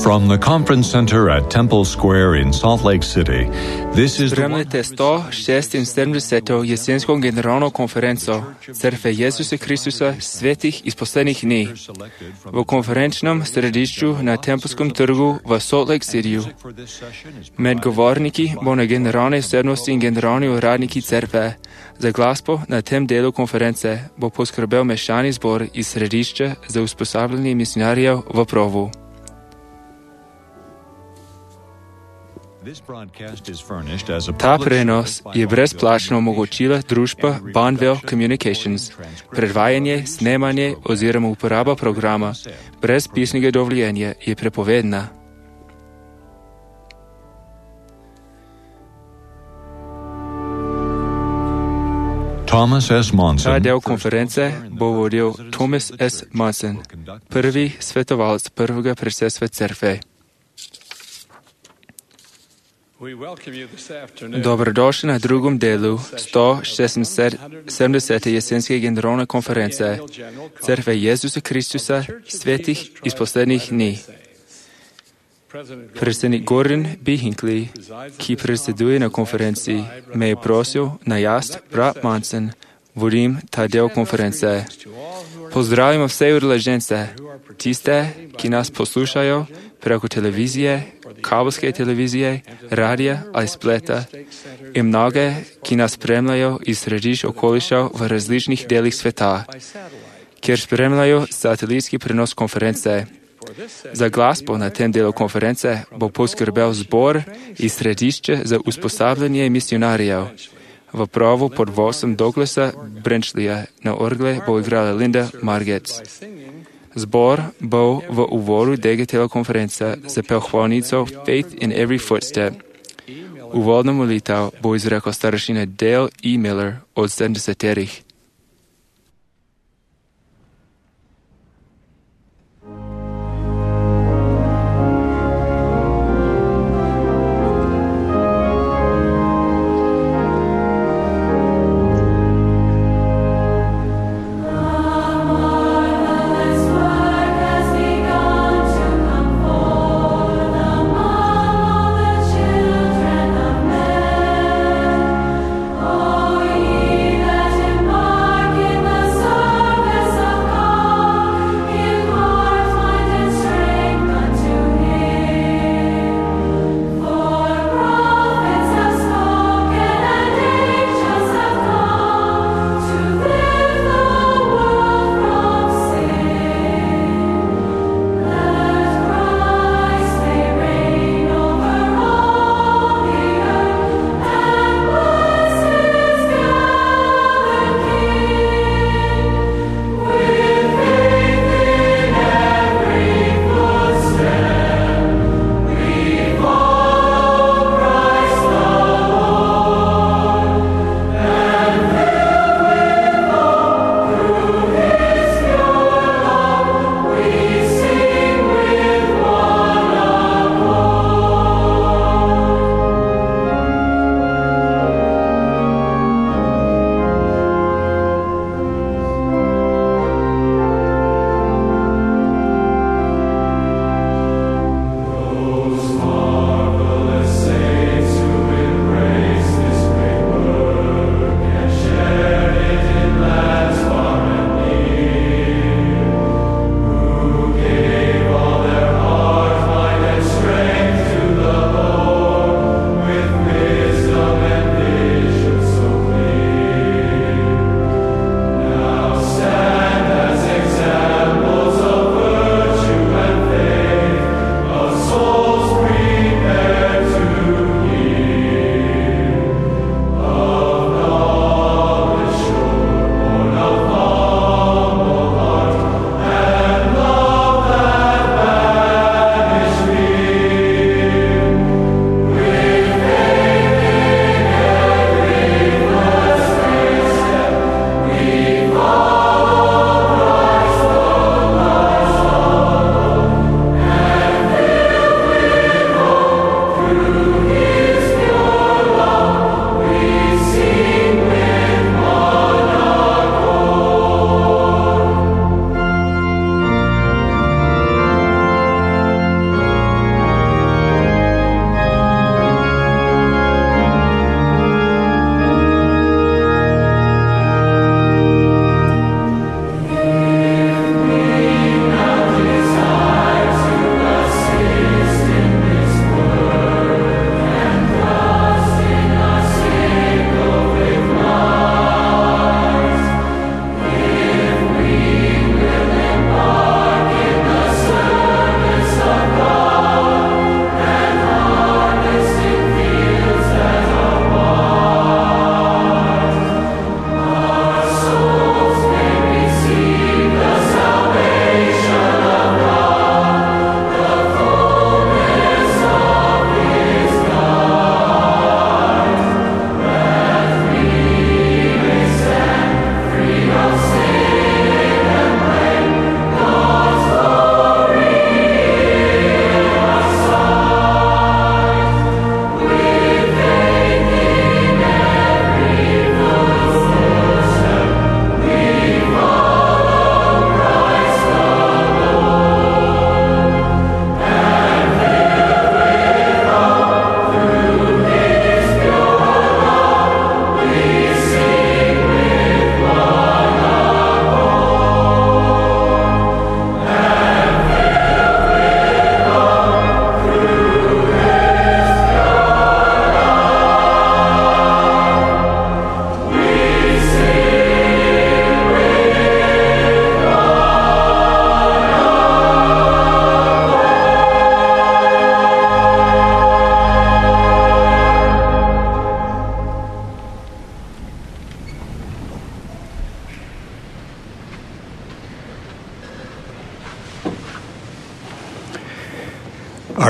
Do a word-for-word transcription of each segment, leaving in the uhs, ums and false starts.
From the conference center at Temple Square in Salt Lake City, this is the Spremljate sto šestinsedemdeseto jesensko generalno konferenco Crkve Jezusa Kristusa svetih iz poslednjih dni v konferenčnem središču na Tempelskem trgu v Salt Lake Cityju. Med govorniki bo na generalne osebnosti in generalni uradniki Cerkve. Za glasbo na tem delu konference bo poskrbel mešani zbor iz središča za usposabljanje misionarjev v Provu. Ta prenos je brezplačno omogočila družba Bonneville Communications. Predvajanje, snemanje oziroma uporaba programa brez pisnega dovoljenja je prepovedna. Thomas S. Monson. Ta del konference bo vodil Thomas S. Monson, prvi svetovalec prvega predsedstva Cerkve. Dobrodošli na drugem delu sto šestinsedemdesete jesenske generalne konference Cerkve Jezusa Kristusa svetih iz poslednjih dni. Predsednik Gordon B. Hinckley, ki predseduje na konferenci, me je prosil, na jaz, brat Monson, vodim ta del konference. Pozdravimo vse udeležence, tiste, ki nas poslušajo preko televizije, kabelske televizije, radija ali spleta, in mnoge, ki nas spremljajo iz središč okoliša v različnih delih sveta, kjer spremljajo satelitski prenos konference. Za glasbo na tem delu konference bo poskrbel zbor iz središča za usposabljanje misionarjev. V Provu pod vodstvom Douglasa Brenchleya na orgle bo igrala Linda Margetts. Zbor bo v uvodu tega dela konference zapel hvalnico Faith in Every Footstep. Uvodno molitev bo izrekel starešina Dale E. Miller od sedemdesetih. Oh, ye that embody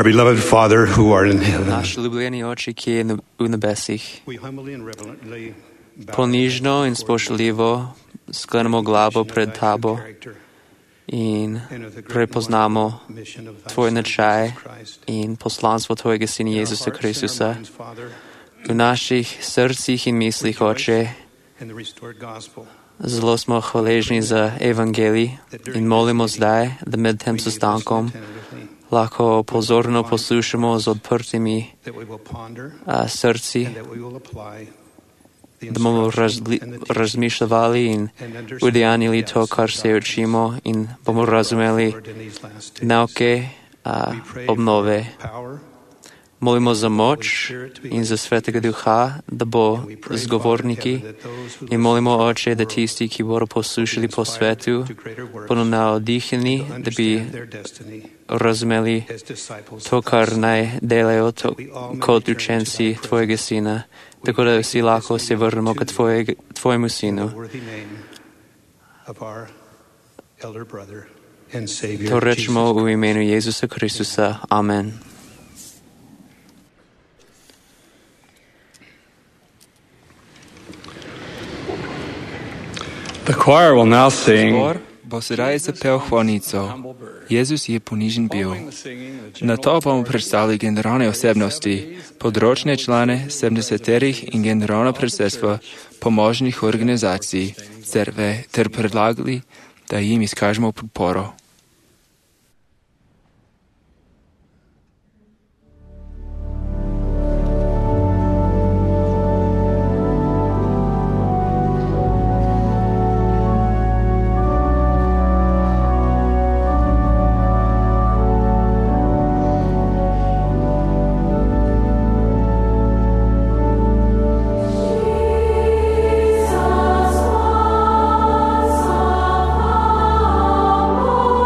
Our beloved Father who art in heaven, Наш улюблений Отче, який є у небесіх, we humbly and reverently bow поніжно і спошливо склонимо главу пред Тобою і припознамо Твоє начай і посланство Твоєго Сина Ісуса Христа у наших серцях і мислах, Отче. Зло смо хвалежні за Евангелій і молимо здай, да med тим состанком лако позорно послушаємо з відпертими серці, да ми розмішлювали і удіянили то, кар се учимо, і бому розуміли науки обнови. Молимо за моч і за Святого Духа, да бо зговорники, і молимо, Отче, да ті, які будуть послушали по свету, будуть наодихані, да би розуміли то, кар най делають код ученці Твоєго Сина, тако да всі лако се върнемо к Твоєму Сину. То речемо у імenu Ісуса Христа. Амен. The choir will now sing. Збор босирає запел хвалницо. Єзус є понижен бил. На то bomo predstavili generalne osebnosti, področne člane sedemdeseterih in generalno predsedstvo pomožnih organizacij cerkve ter predlagali, da jim izkažemo podporo. Oh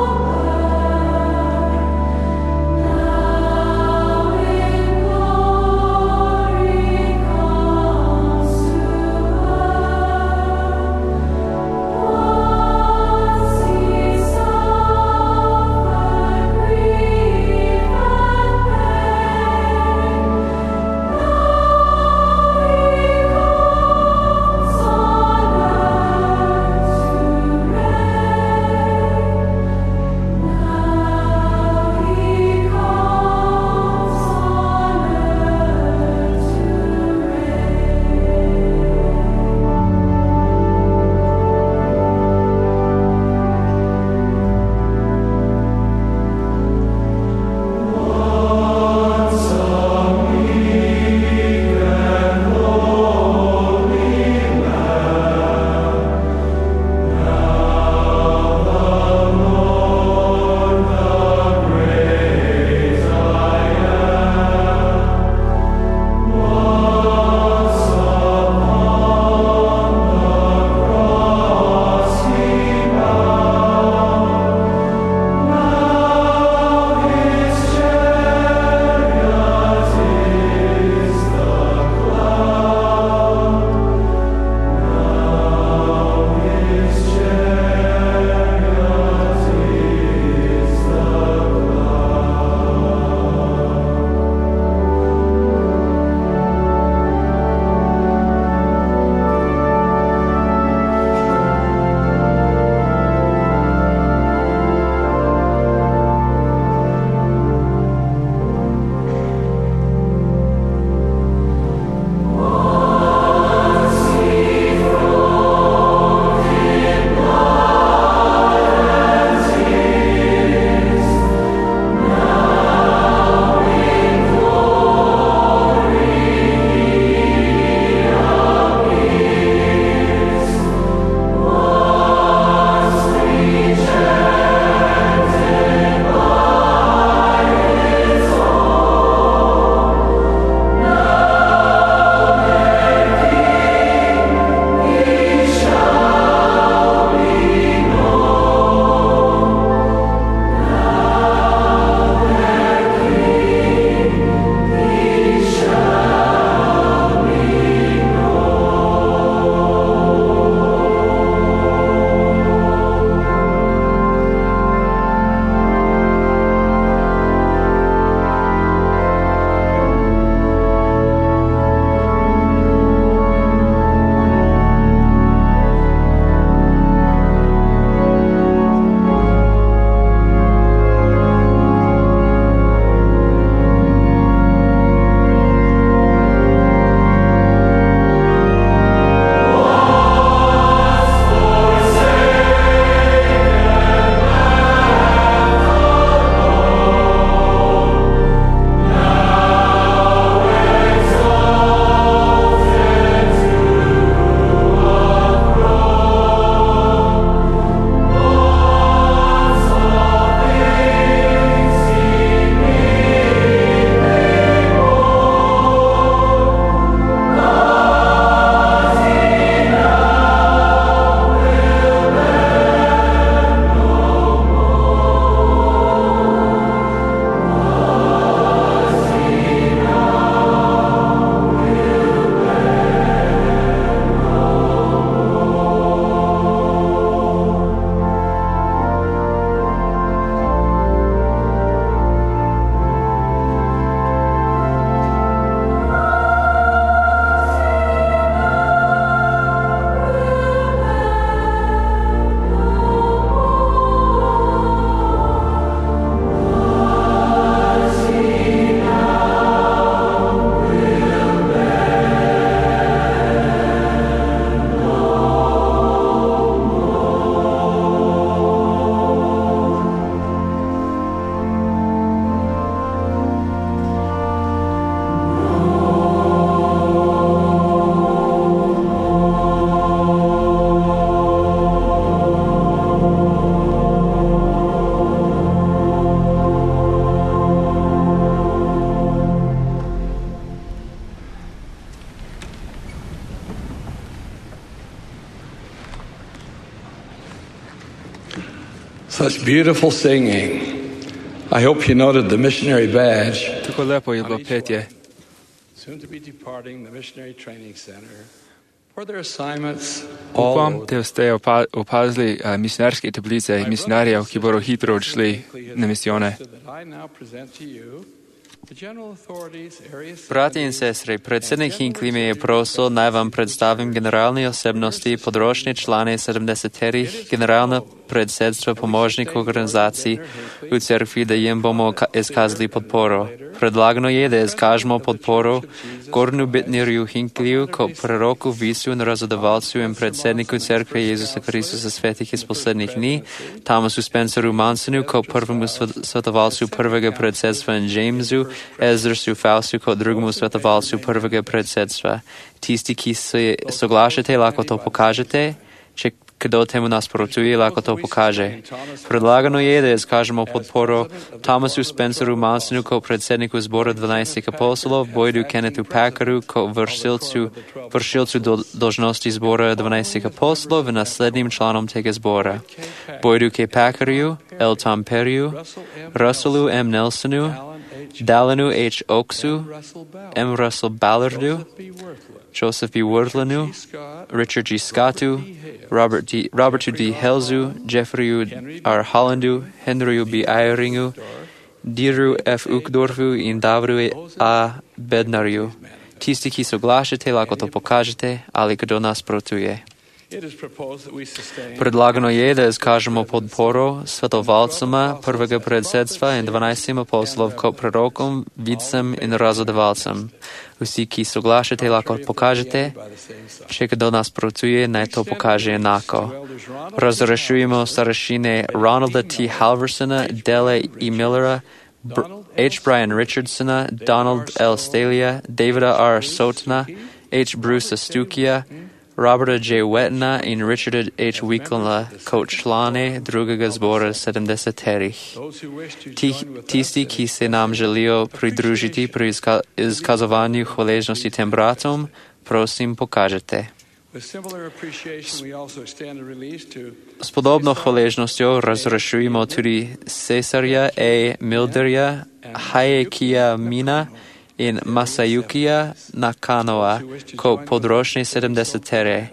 Such beautiful singing. I hope you noted the missionary badge. Tako lepo je bilo petje. Soon to be departing the missionary training center for their assignments. Upam, da ste opa- opazili uh, misionarske tablice misionarjev, ki bodo hitro odšli na misijone. Brati in sestre, predsednik Hinckley me je prosil, naj vam predstavim generalne osebnosti, področne člane sedemdeseterih, generalno predsedstvo pomožnih organizacij v cerkvi, da jim bomo izkazali podporo. Predlagano je, da izkažemo podporo Gordonu Bittnerju Hinkleyju kot preroku, visu in razodavalcu in predsedniku cerkve Jezusa Kristusa svetih iz poslednjih dni, Thomasu Spenceru Mansonu kot prvemu svetovalcu prvega predsedstva in Jamesu Ezrasu Faustu kot drugemu svetovalcu prvega predsedstva. Tisti, ki se soglašate, lahko to pokažete. Če kdo temu nasprotuje, lahko to pokaže. Predlagano je, da izkažemo podporo Thomasu Spenceru Mansonu kot predsedniku zbora dvanajstih apostolov, Boydu Kennethu Packeru kot vršilcu, vršilcu do, dožnosti zbora dvanajstih apostolov in naslednjim članom tega zbora. Boydu K. Packeru, L. Tom Perryu, Russellu M. Nelsonu, Dallinu H. Oaksu, M. Russell Ballardu, Joseph B. Worthlanu, Richard G. Scottu, Robert D. Robertu D. Helzu, Jeffrey R. Hollandu, Henry B. Eyeringu, Diru F. Uckdorfu in Davru A. Bednarju. Tisti, ki soglašate, lahko to pokažete, ali kdo nasprotuje. Predlagano je, da izkažemo podporo svetovalcema prvega predsedstva in dvanajstim apostolov kot prerokom, vidcem in razodavalcem. Vsi, ki soglašate, lahko pokažete. Če kdo nasprotuje, naj to pokaže enako. Razrešujemo starešine Ronalda T. Halversona, Della E. Millera, H. Brian Richardsona, Donald L. Staley, Davida R. Sotna, H. Bruce Stukia, Roberta J. Wetna in Richarda H. Wickla kot člane drugega zbora sedemdeseterih. Tisti, ki se nam želijo pridružiti pri izka- izkazovanju hvaležnosti tem bratom, prosim pokažete. S podobno hvaležnostjo razrešujemo tudi Cesarja A. Milderja, Hayekija Mina in Masayukija Nakanoa kot področne sedemdesetere.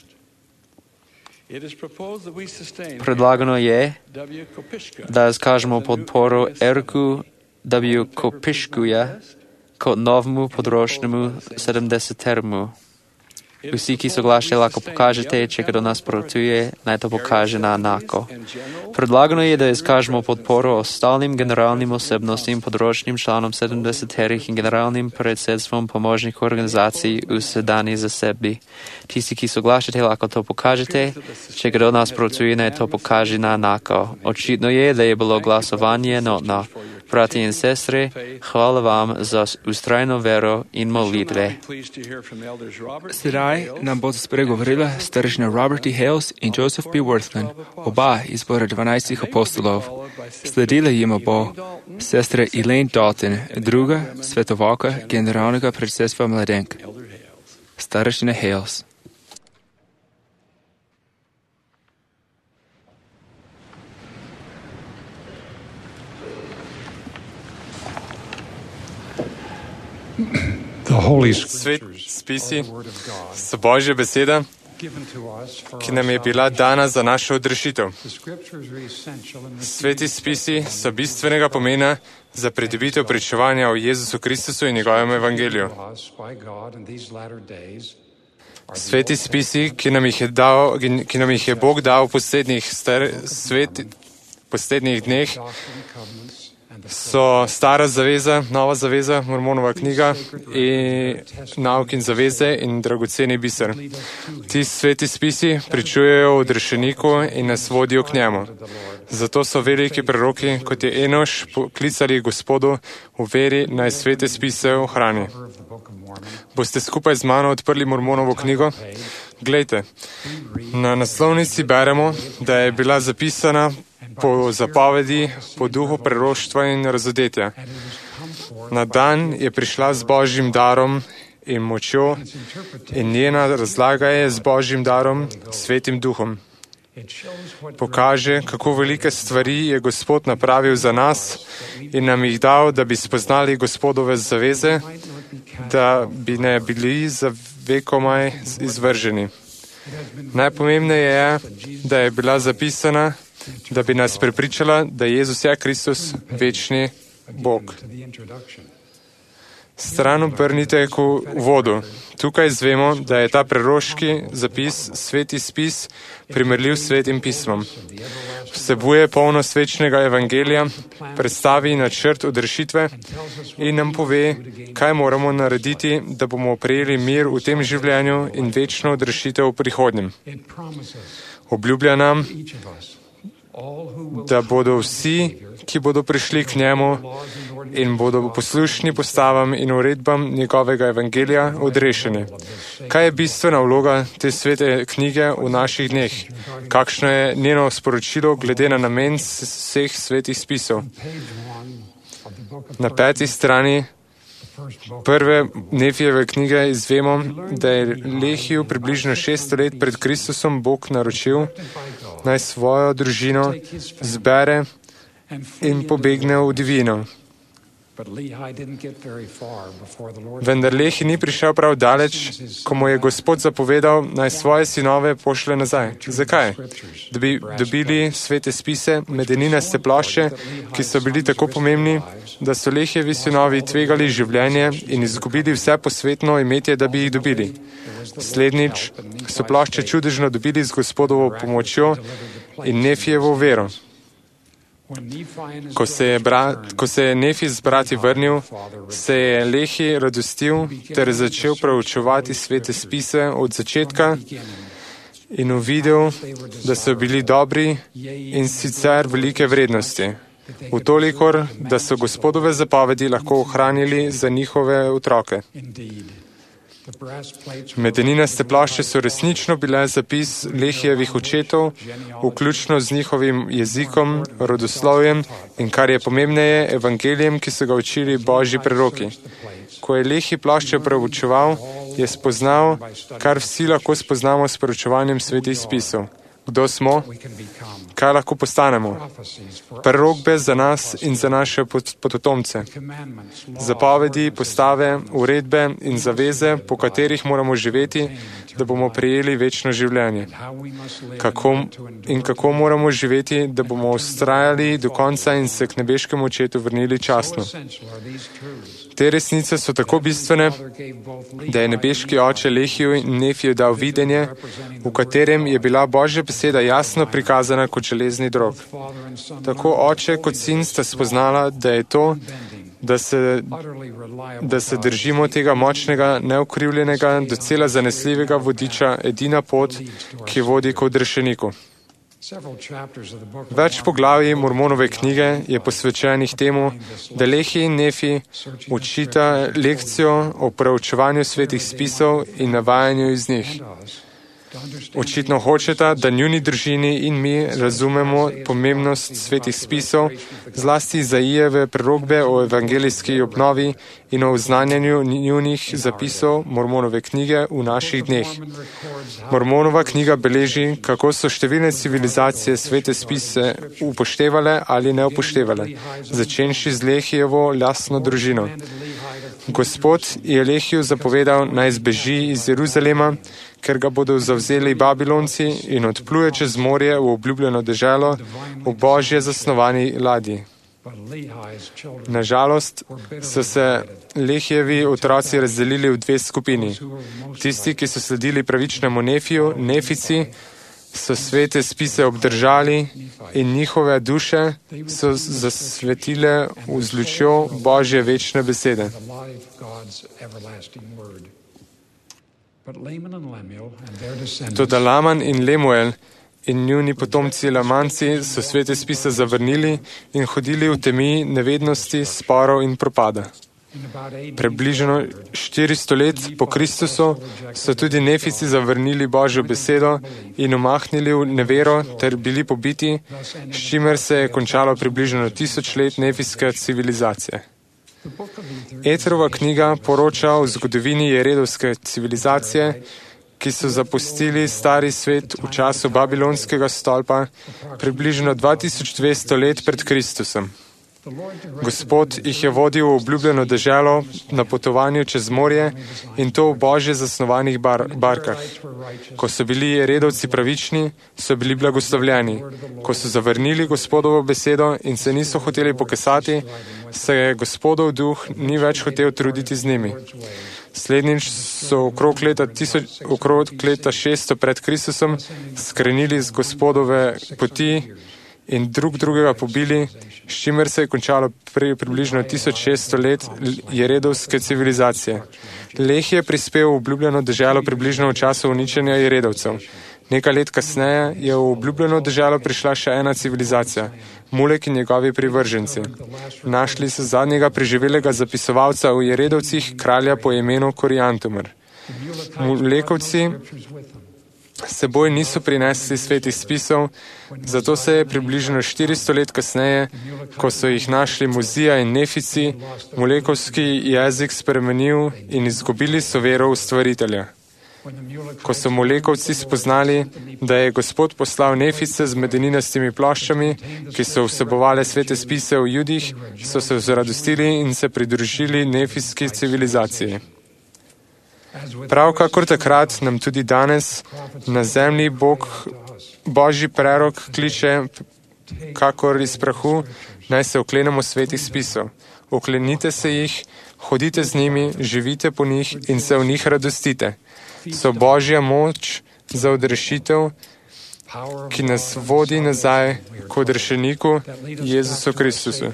Predlagano je, da izkažemo podporo Eriku W. Kopiškuja kot novemu področnemu sedemdesetermu. Vsi, ki soglašate, lahko pokažete, če kdo nasprotuje, naj to pokaže na enako. Predlagano je, da izkažemo podporo ostalim generalnim osebnostim, področnim članom sedemdeseterih in generalnim predsedstvom pomožnih organizacij v sedanji zasedbi. Tisti, ki soglašate, lahko to pokažete, če kdo nasprotuje, naj to pokaže na enako. Očitno je, da je bilo glasovanje enotno. Brati in sestre, hvala vam za ustrajno vero in molitve. Sedaj nam bodo spregovorila starešina Robert E. Hales in Joseph B. Worthlan, oba iz zbora dvanajstih apostolov. Sledila jima bo sestra Elaine Dalton, druga svetovalka generalnega predsedstva mladenk. Starešina Hales. Svet spisi so Božja beseda, ki nam je bila dana za našo odrešitev. Sveti spisi so bistvenega pomena za pridobitev pričevanja o Jezusu Kristusu in njegovem evangeliju. Sveti spisi, ki nam jih je, dal, ki nam jih je Bog dal v poslednjih, star, svet, poslednjih dneh, so stara zaveza, nova zaveza, Mormonova knjiga in nauk in zaveze in dragoceni biser. Ti sveti spisi pričujejo o odrešeniku in nas vodijo k njemu. Zato so veliki preroki, kot je Enoš, poklicali Gospodu v veri, naj svete spise ohrani. Boste skupaj z mano odprli Mormonovo knjigo? Glejte, na naslovnici beremo, da je bila zapisana po zapovedi, po duhu preroštva in razodetja. Na dan je prišla z Božjim darom in močjo in njena razlaga je z Božjim darom, svetim duhom. Pokaže, kako velike stvari je Gospod napravil za nas in nam jih dal, da bi spoznali Gospodove zaveze, da bi ne bili za vekomaj izvrženi. Najpomembneje je, da je bila zapisana, da bi nas prepričala, da Jezus je Kristus, večni Bog. Stran obrnite k uvodu. Tukaj izvemo, da je ta preroški zapis, sveti spis, primerljiv s svetim pismom. Vsebuje polnost večnega evangelija, predstavi načrt odrešitve in nam pove, kaj moramo narediti, da bomo prejeli mir v tem življenju in večno odrešitev v prihodnjem. Obljublja nam, da bodo vsi, ki bodo prišli k njemu in bodo poslušni postavam in uredbam njegovega evangelija, odrešeni. Kaj je bistvena vloga te svete knjige v naših dneh? Kakšno je njeno sporočilo glede na namen vseh svetih spisov? Na peti strani prve Nefijeve knjige izvemo, da je Lehiju približno šeststo let pred Kristusom Bog naročil, naj svojo družino zbere in pobegne v divino. Vendar Lehi ni prišel prav daleč, ko mu je Gospod zapovedal, naj svoje sinove pošle nazaj. Zakaj? Da bi dobili svete spise, medeninaste plošče, ki so bili tako pomembni, da so Lehijevi sinovi tvegali življenje in izgubili vse posvetno imetje, da bi jih dobili. Slednjič so plošče čudežno dobili z Gospodovo pomočjo in Nefijevo vero. Ko se, je brat, ko se je Nefi z brati vrnil, se je Lehi radostil ter začel proučevati svete spise od začetka in uvidel, da so bili dobri in sicer velike vrednosti, utolikor, da so Gospodove zapovedi lahko ohranili za njihove otroke. Medeninaste plošče so resnično bile zapis Lehijevih očetov, vključno z njihovim jezikom, rodoslovjem in, kar je pomembneje, evangelijem, ki so ga učili Božji preroki. Ko je Lehi plošče preučeval, je spoznal, kar vsi lahko spoznamo s proučevanjem svetih spisov. Kdo smo? Kaj lahko postanemo? Prerokbe za nas in za naše potomce. Zapovedi, postave, uredbe in zaveze, po katerih moramo živeti, da bomo prejeli večno življenje. Kako in kako moramo živeti, da bomo ustrajali do konca in se k nebeškemu očetu vrnili častno. Te resnice so tako bistvene, da je nebeški oče Lehiju in Nefiju dal videnje, v katerem je bila Božja beseda jasno prikazana kot železni drog. Tako oče kot sin sta spoznala, da je to, da se, da se držimo tega močnega, neokrivljenega, docela zanesljivega vodiča, edina pot, ki vodi k odrešeniku. Več poglavij Mormonove knjige je posvečenih temu, da Lehi in Nefi učita lekcijo o preučevanju svetih spisov in navajanju iz njih. Očitno hočeta, da njuni družini in mi razumemo pomembnost svetih spisov, zlasti Izaijeve prerokbe o evangelijski obnovi in o oznanjanju njunih zapisov Mormonove knjige v naših dneh. Mormonova knjiga beleži, kako so številne civilizacije svete spise upoštevale ali ne upoštevale, začenši z Lehijevo lastno družino. Gospod je Lehiju zapovedal, naj zbeži iz Jeruzalema, ker ga bodo zavzeli Babilonci in odpluje čez morje v obljubljeno deželo v Božje zasnovani ladji. Nažalost so se Lehijevi otroci razdelili v dve skupini. Tisti, ki so sledili pravičnemu Nefiju, Nefici, so svete spise obdržali in njihove duše so zasvetile z lučjo Božje večne besede. Toda Laman in Lemuel in njuni potomci Lamanci so svete spise zavrnili in hodili v temi nevednosti, sporov in propada. Približno štiristo let po Kristusu so tudi Nefici zavrnili Božjo besedo in omahnili v nevero ter bili pobiti, s čimer se je končalo približno tisoč let nefijske civilizacije. Etrova knjiga poroča o zgodovini jeredovske civilizacije, ki so zapustili stari svet v času babilonskega stolpa, približno dva tisoč dvesto let pred Kristusom. Gospod jih je vodil v obljubljeno deželo na potovanju čez morje in to v božje zasnovanih bar barkah. Ko so bili redovci pravični, so bili blagoslovljeni. Ko so zavrnili Gospodovo besedo in se niso hoteli pokesati, se je Gospodov duh ni več hotel truditi z njimi. Slednjič so okrog leta, tisoč, okrog leta šeststo pred Kristusom skrenili z Gospodove poti in drug drugega pobili, s čimer se je končalo pri približno tisoč šeststo let jeredovske civilizacije. Leh je prispel v obljubljeno deželo približno v času uničenja jeredovcev. Nekaj let kasneje je v obljubljeno deželo prišla še ena civilizacija, Mulek in njegovi privrženci. Našli so zadnjega preživelega zapisovalca v jeredovcih, kralja po imenu Koriantumr. Mulekovci seboj niso prinesli svetih spisov, zato se je približno štiristo let kasneje, ko so jih našli Mozija in Nefici, mulekovski jezik spremenil in izgubili so vero v stvaritelja. Ko so Mulekovci spoznali, da je Gospod poslal Nefice z medeninastimi ploščami, ki so vsebovale svete spise o Judih, so se zaradostili in se pridružili Nefijski civilizaciji. Prav kakor takrat nam tudi danes na zemlji Bog, Božji prerok kliče, kakor iz prahu, naj se oklenemo svetih spisov. Oklenite se jih, hodite z njimi, živite po njih in se v njih radostite. So Božja moč za odrešitev, ki nas vodi nazaj k odrešeniku Jezusu Kristusu.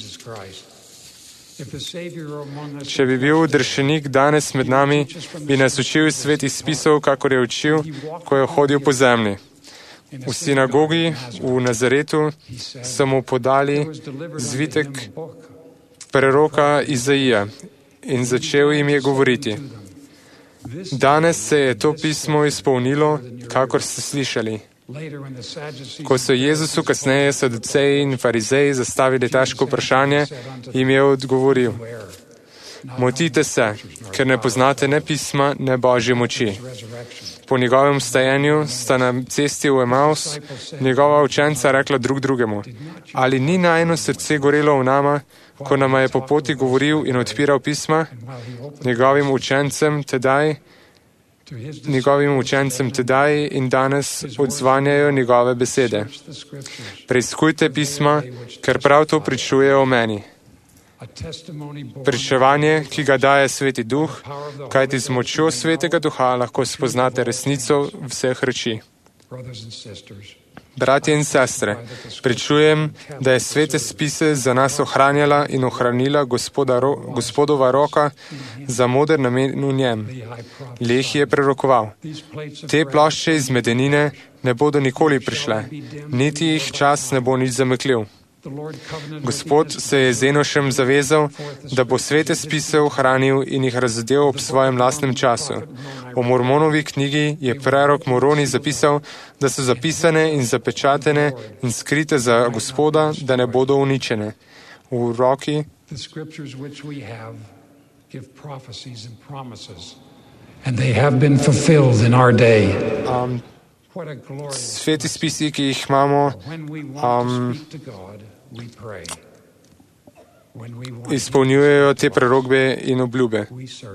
Če bi bil odrešenik danes med nami, bi nas učil svetih spisov, kakor je učil, ko je hodil po zemlji. V sinagogi v Nazaretu so mu podali zvitek preroka Izaija in začel jim je govoriti. Danes se je to pismo izpolnilo, kakor ste slišali. Ko so Jezusu kasneje saduceji in farizeji zastavili težko vprašanje, jim je odgovoril: Motite se, ker ne poznate ne pisma, ne Božje moči. Po njegovem vstajenju sta na cesti v Emaus njegova učenca rekla drug drugemu: Ali ni najino srce gorelo v nama, ko nama je po poti govoril in odpiral pisma? Njegovim učencem tedaj njegovim učencem tedaj in danes odzvanjajo njegove besede. Preiskujte pisma, ker prav to pričuje o meni. Pričevanje, ki ga daje Sveti Duh, kajti z močjo Svetega Duha lahko spoznate resnico vseh reči. Bratje in sestre, pričujem, da je svete spise za nas ohranjala in ohranila gospoda, ro, gospodova roka za moder namen v njem. Leh je prerokoval. Te plošče iz medenine ne bodo nikoli prišle, niti jih čas ne bo nič zamekljiv. Gospod se je z Enošem zavezal, da bo svete spise ohranil in jih razdelil ob svojem lastnem času. O Mormonovi knjigi je prerok Moroni zapisal, da so zapisane in zapečatene in skrite za Gospoda, da ne bodo uničene. V roki um, sveti spisi, ki jih imamo, um, izpolnjujejo te prerokbe in obljube.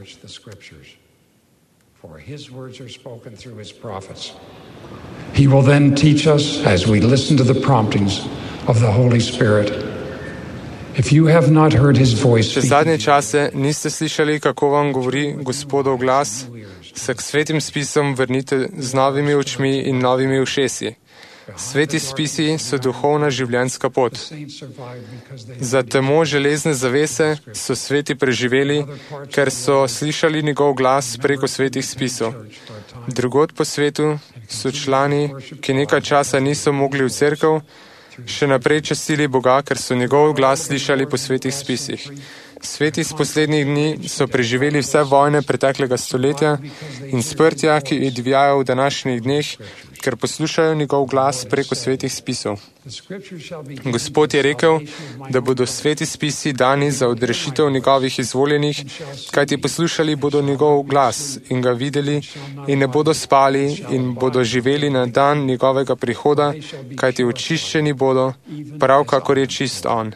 He will then teach us as we listen to the promptings of the Holy Spirit. If you have not heard his voice, Če zadnje čase niste slišali, kako vam govori Gospodov glas, se k svetim spisom vrnite z novimi očmi in novimi ušesi. Sveti spisi so duhovna življenjska pot. Za temo železne zavese so sveti preživeli, ker so slišali njegov glas preko svetih spisov. Drugod po svetu so člani, ki nekaj časa niso mogli v cerkev, še naprej častili Boga, ker so njegov glas slišali po svetih spisih. Sveti iz poslednjih dni so preživeli vse vojne preteklega stoletja in sprtja, ki divjajo v današnjih dneh, ker poslušajo njegov glas preko svetih spisov. Gospod je rekel, da bodo sveti spisi dani za odrešitev njegovih izvoljenih, kajti poslušali bodo njegov glas in ga videli in ne bodo spali in bodo živeli na dan njegovega prihoda, kajti očiščeni bodo, prav kakor je čist on.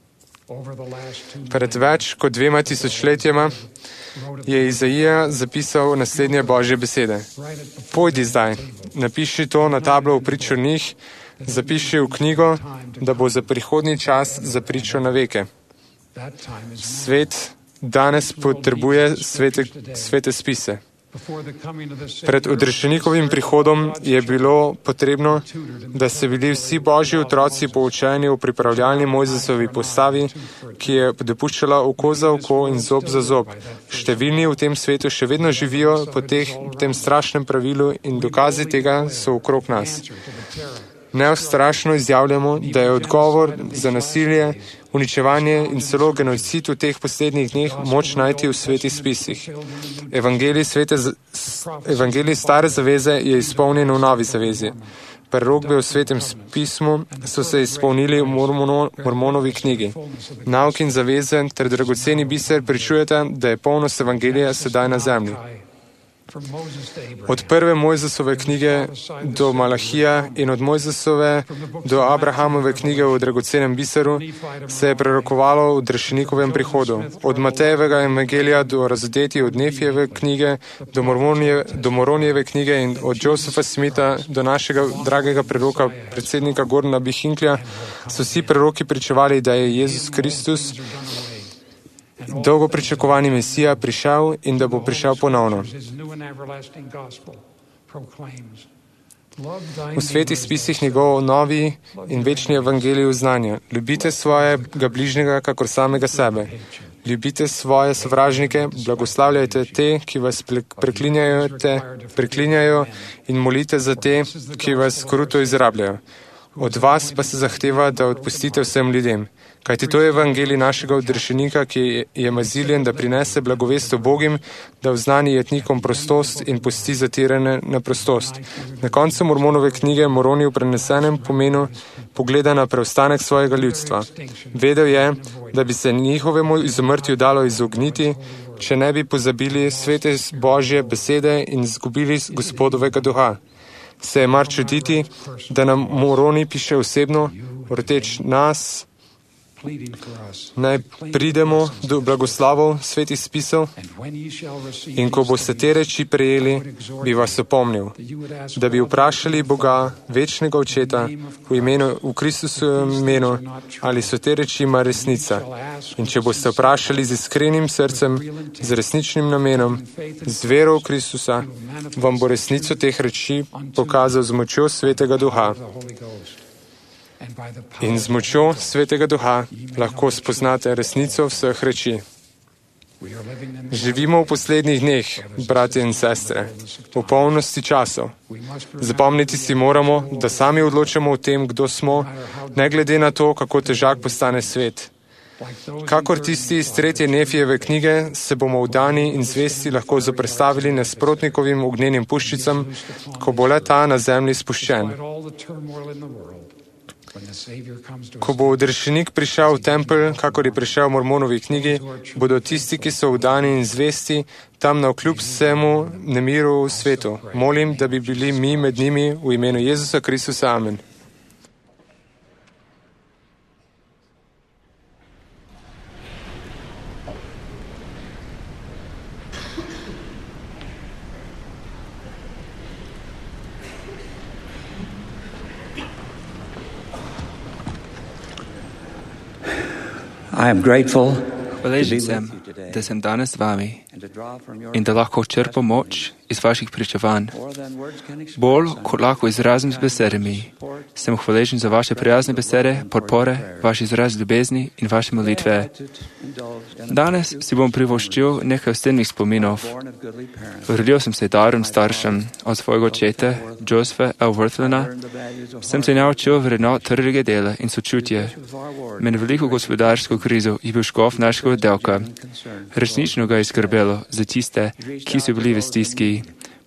Pred več kot dvema tisočletjema je Izaija zapisal naslednje Božje besede. Pojdi zdaj, napiši to na tablo v pričo njih, zapiši v knjigo, da bo za prihodnji čas za pričo na veke. Svet danes potrebuje svete, svete spise. Pred odrešenikovim prihodom je bilo potrebno, da so bili vsi Božji otroci poučeni o pripravljalni Mojzesovi postavi, ki je dopuščala oko za oko in zob za zob. Številni v tem svetu še vedno živijo po teh, tem strašnem pravilu in dokazi tega so okrog nas. Neustrašno izjavljamo, da je odgovor za nasilje, uničevanje in celo genocid v teh poslednjih dneh moč najti v svetih spisih. Evangelij, svete, evangelij stare zaveze je izpolnjen v novi zavezi. Prerokbe v svetem pismu so se izpolnili v Mormono, Mormonovi knjigi. Nauk in zaveze ter dragoceni biser pričujete, da je polnost evangelija sedaj na zemlji. Od prve Mojzesove knjige do Malahija in od Mojzesove do Abrahamove knjige v dragocenem biseru se je prerokovalo o odrešenikovem prihodu. Od Matejevega evangelija do razodeti od Nefijeve knjige do, Mormonije, do Moronijeve knjige in od Josefa Smitha do našega dragega preroka, predsednika Gordona B. Hinklja, so vsi preroki pričevali, da je Jezus Kristus dolgo pričakovani Mesija prišel in da bo prišel ponovno. V svetih spisih njegov novi in večni evangelij uznanja. Ljubite svojega bližnjega kakor samega sebe. Ljubite svoje sovražnike, blagoslavljajte te, ki vas preklinjajo, te, preklinjajo in molite za te, ki vas kruto izrabljajo. Od vas pa se zahteva, da odpustite vsem ljudem. Kajti to je evangelij našega odrešenika, ki je maziljen, da prinese blagovest Bogim, da vznani jetnikom prostost in pusti zatirane na prostost. Na koncu Mormonove knjige Moroni v prenesenem pomenu pogleda na preostanek svojega ljudstva. Vedel je, da bi se njihovemu izumrtju dalo izogniti, če ne bi pozabili svete Božje besede in izgubili Gospodovega duha. Se je mar čuditi, da nam Moroni piše osebno, vrteč nas, naj pridemo do blagoslavov svetih spisov in ko boste te reči prejeli, bi vas opomnil, da bi vprašali Boga, večnega očeta, v imenu, v Kristusovem imenu, ali so te reči ima resnica. In če boste vprašali z iskrenim srcem, z resničnim namenom, z vero v Kristusa, vam bo resnico teh reči pokazal z močjo Svetega Duha. In z močjo Svetega Duha lahko spoznate resnico vseh reči. Živimo v poslednjih dneh, bratje in sestre, v polnosti časov. Zapomniti si moramo, da sami odločamo o tem, kdo smo, ne glede na to, kako težak postane svet. Kakor tisti iz tretje Nefijeve knjige, se bomo vdani in zvesti lahko zoperstavili nasprotnikovim ognjenim puščicam, ko bo le ta na zemlji spuščen. Ko bo odrešenik prišel v tempelj, kakor je prišel v Mormonovi knjigi, bodo tisti, ki so vdani in zvesti, tam navkljub vsemu nemiru v svetu. Molim, da bi bili mi med njimi v imenu Jezusa Kristusa. Amen. I am grateful Hvaležen sem, da sem danes z vami in da lahko črpam moč iz vaših pričevanj. Bolj, kot lahko izrazim z besedami, sem hvaležen za vaše prijazne besede, podpore, vaš izraz ljubezni in vaše molitve. Danes si bom privoščil nekaj osebnih spominov. Rodil sem se darom staršem od svojega očeta, Josepha L. Worthlena. Sem se naučil vrednot trdega dela in sočutje. Med veliko gospodarsko krizo je bil škof našega oddelka. Resnično ga je skrbelo za tiste, ki so bili v stiski.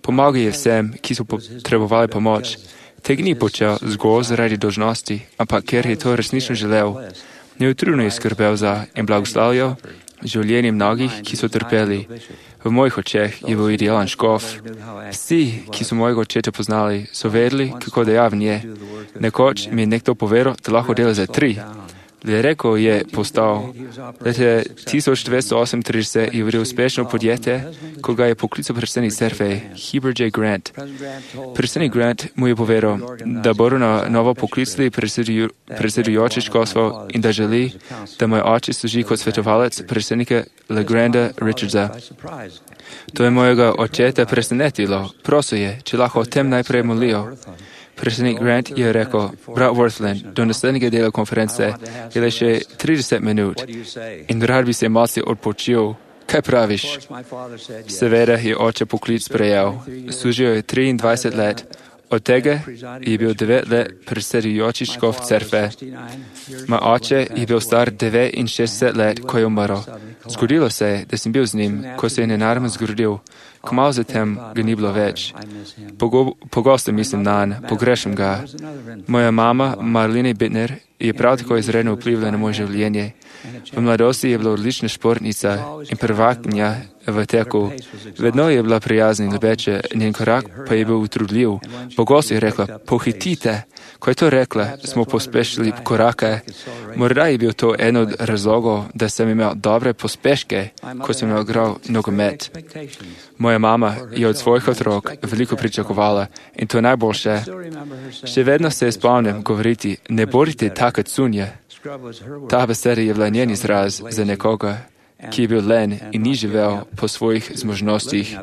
Pomagal je vsem, ki so potrebovali pomoč. Tega ni počel zgolj zaradi dolžnosti, ampak ker je to resnično želel. Neutrudno je skrbel za in blagoslavljal življenje mnogih, ki so trpeli. V mojih očeh je bil idealen škof. Vsi, ki so mojega očeta poznali, so vedeli, kako dejaven je. Nekoč mi je nekdo povedal, da lahko dela za tri. Le rekel je postal. Leta tisoč devetsto osemintrideset je vodil uspešno podjetje, ko ga je poklical predsednik Cerkve, Heber J. Grant. Predsednik Grant mu je povedal, da bodo na novo poklicali predsedujoče školstvo in da želi, da moj oče služi kot svetovalec predsednika Legranda Richardsa. To je mojega očeta presenetilo. Prosil je, če lahko o tem najprej molijo. Predsednik Grant je rekel, brat Worthland, do naslednjega dela konference je le še trideset minut in rad bi se malce odpočil. Kaj praviš? Seveda je oče poklic sprejel. Služil je triindvajset let. Od tega je bil devet let predsedujoči škof Cerkve. Moj oče je bil star devetinšestdeset let, ko je umrl. Zgodilo se je, da sem bil z njim, ko se je nenadoma zgodil. Kmalu zatem ga ni bilo več. Pogo, pogosto mislim nanj, pogrešam ga. Moja mama, Marlene Bittner, je prav tako izredno vplivala na moje življenje. V mladosti je bila odlična športnica in prvakinja v teku. Vedno je bila prijazna in ljubeča, njen korak pa je bil utrudljiv. Pogosto je rekla, pohitite. Ko je to rekla, smo pospešili korake. Morda je bil to en od razlogov, da sem imel dobre pospeške, ko sem igral nogomet. Moja mama je od svojih otrok veliko pričakovala in to je najboljše. Še vedno se spomnim govoriti, ne bodite taka cunja. Ta beseda je bila njen izraz za nekoga, ki je bil len in ni živel po svojih zmožnostih.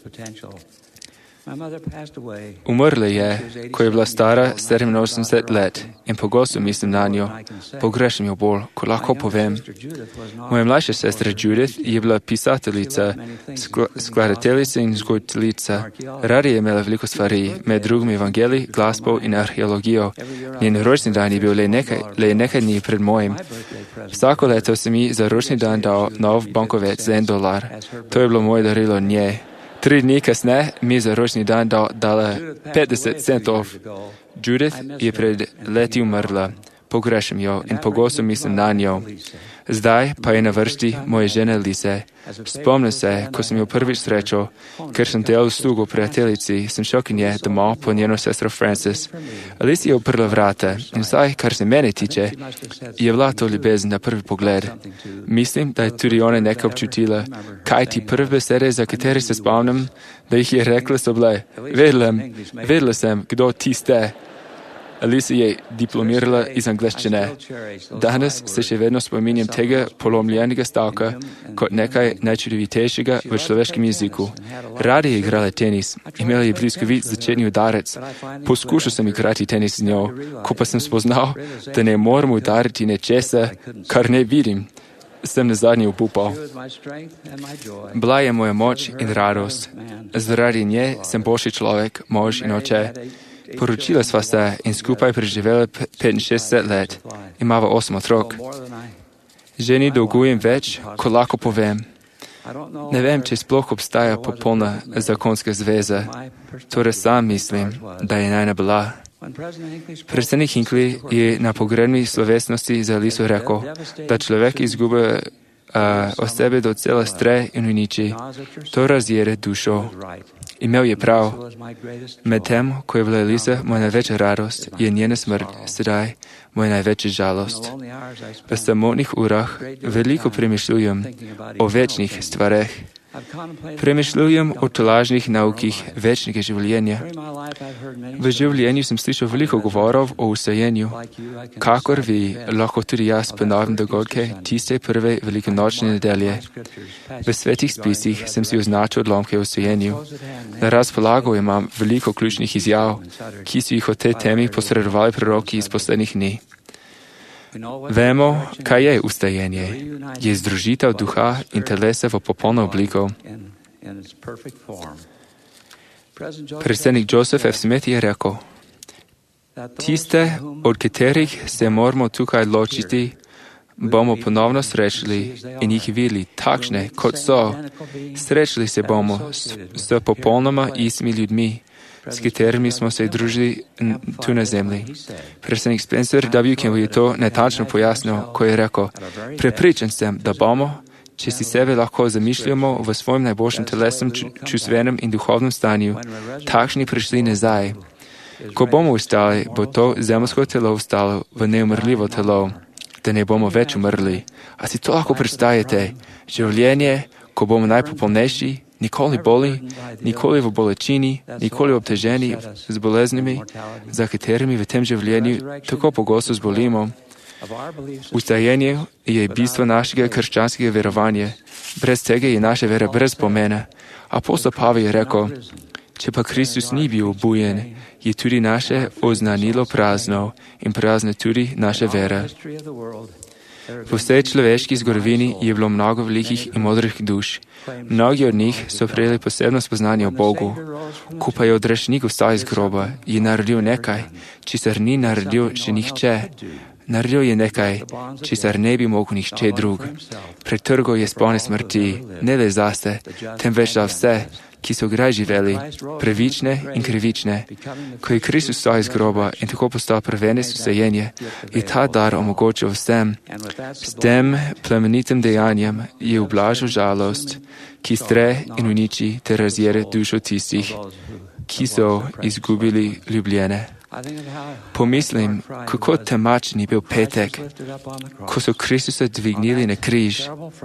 Umrla je, ko je bila stara sedeminosemdeset let in pogosto mislim na njo. Pogrešam jo bolj, ko lahko povem. Moja mlajša sestra Judith je bila pisateljica, skladateljica in vzgojiteljica. Rada je imela veliko stvari, med drugim evangelij, glasbo in arheologijo. Njen rojstni dan je bil le nekaj, le nekaj dni pred mojim. Vsako leto sem ji za rojstni dan dal nov bankovec za en dolar. To je bilo moje darilo nje. Tri dni kasneje mi je za rojstni dan dala petdeset centov. Judith je pred leti umrla. Pogrešam jo in pogosto mislim na njo. Zdaj pa je na vrsti moja žena Lise. Spomnim se, ko sem jo prvič srečal, ker sem delal slugo prijateljici, sem šel k nje domov po njeno sestro Frances. Lise je odprla vrata in vsaj, kar se mene tiče, je bila to ljubezen na prvi pogled. Mislim, da je tudi ona nekaj občutila, kaj ti prve besede, za katere se spomnim, da jih je rekla, so bile, vedela, vedela sem, kdo ti ste. Lisa je diplomirala iz angleščine. Danes se še vedno spominjam tega polomljenega stavka kot nekaj najčudovitejšega v človeškem jeziku. Rada je igrala tenis, imela je bliskovit začetni udarec. Poskušal sem igrati tenis z njo, ko pa sem spoznal, da ne moram udariti nečesa, kar ne vidim. Sem nazadnje upupal. Bila je moja moč in radost. Zaradi nje sem boljši človek, mož in oče. Poročila sva se in skupaj preživela petinšestdeset let. Imava osem otrok. Ženi dolgujem več, ko lahko povem. Ne vem, če sploh obstaja popolna zakonska zveza. Torej sam mislim, da je najna bila. Predsednik Hinckley je na pogrebni slovesnosti za Liso rekel, da človek izgubi uh, od sebe do cela stre in uniči. To razjere dušo. Imel je prav. Medtem, ko je bila Lisa moja največja radost, je njena smrt sedaj moja največja žalost. V samotnih urah veliko premišljujem o večnih stvareh. Premišljujem o tolažnih naukih večnega življenja. V življenju sem slišal veliko govorov o usajenju. Kakor vi, lahko tudi jaz ponovim dogodke tiste prve velikonočne nedelje. V svetih spisih sem si označil odlomke o usajenju. Na razpolago imam veliko ključnih izjav, ki so jih o tej temi posredovali proroki iz poslednjih dni. Vemo, kaj je ustajenje. Je združitev duha in telesa v popolno obliko. Predsednik Joseph F. Smith je rekel, tiste, od katerih se moramo tukaj ločiti, bomo ponovno srečali in jih videli takšne, kot so. Srečali se bomo s, s popolnoma istimi ljudmi, s katerimi smo se družili tu na zemlji. Predsednik Spencer W. Kimball je to natančno pojasnil, ko je rekel: prepričan sem, da bomo, če si sebe lahko zamišljamo v svojem najboljšem telesnem, čustvenem in duhovnem stanju, takšni prišli nazaj. Ko bomo ustali, bo to zemljsko telo ustalo v neumrljivo telo, da ne bomo več umrli. A si to lahko predstavljate? Življenje, ko bomo najpopolnejši, nikoli boli, nikoli v bolečini, nikoli obteženi z boleznimi, za katerimi v tem življenju tako pogosto zbolimo. Ustajenje je bistvo našega krščanskega verovanja. Brez tega je naša vera brez pomena. Apostol Pavel je rekel: če pa Kristus ni bil obujen, je tudi naše oznanilo prazno in prazna tudi naša vera. V vsej človeški zgodovini je bilo mnogo velikih in modrih duš. Mnogi od njih so prejeli posebno spoznanje o Bogu. Ko pa je odrešenik vstal iz groba, je naredil nekaj, česar ni naredil še nihče. Naredil je nekaj, česar ne bi mogel nihče drug. Pretrgal je spone smrti, ne le zase, temveč za vse, ki so kdaj živeli, pravične in krivične. Ko je Kristus vstal iz groba in tako postal prvenec vsejenje, je ta dar omogočil vsem. S tem plemenitim dejanjem je ublažil žalost, ki stre in uniči ter razjere dušo tistih, ki so izgubili ljubljene. Pomislim, kako temačen je bil petek, ko so Kristusa dvignili na križ.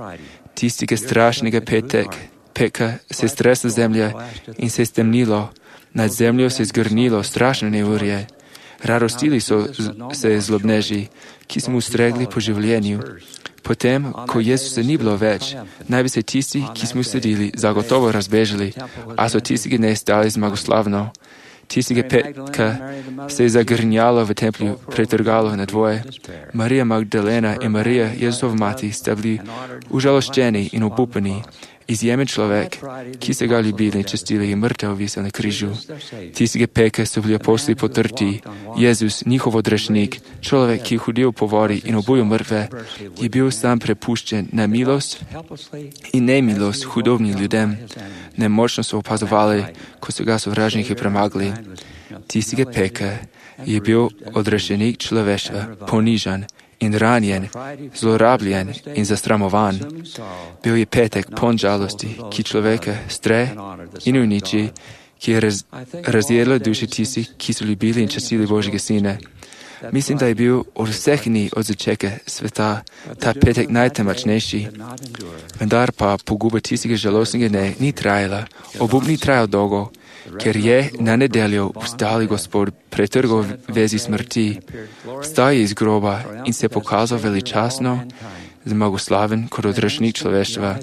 Tistega strašnega petek, peka se je stresla zemlja in se je stemnilo. Nad zemljo se je zgrnilo strašno neurje. Radostili so se zlobneži, ki smo ustregli po življenju. Potem, ko Jezusa ni bilo več, naj bi se tisti, ki smo sledili, zagotovo razbežali, a so tistega ne stali zmagoslavno. Tistega petka se je zagrnjalo v templju, pretrgalo na dvoje. Marija Magdalena in Marija, Jezusova mati, sta bili užaloščeni in obupani. Izjemen človek, ki se ga ljubili in častili, je mrtev visel na križu. Tistega peka so bili apostoli potrti. Jezus, njihov odrešenik, človek, ki je hodil po vodi in obujal mrtve, je bil sam prepuščen na milost in nemilost hudobnim ljudem. Nemočno so opazovali, ko so ga sovražniki premagali. Tistega peka je bil odrešenik človeštva, ponižan in ranjen, zlorabljen in zastramovan. Bil je petek poln žalosti, ki človeka stre in uniči, ki je raz, razjedla duše tistih, ki so ljubili in častili Božjega Sina. Mislim, da je bil od vseh dni od začetka sveta ta petek najtemačnejši. Vendar pa poguba tistega žalostnega dne ni trajala, obup ni trajal dolgo, ker je na nedeljo vstali Gospod pretrgal vezi smrti, vstal je iz groba in se pokazal veličasno, zmagoslaven kot odrešenik človeštva.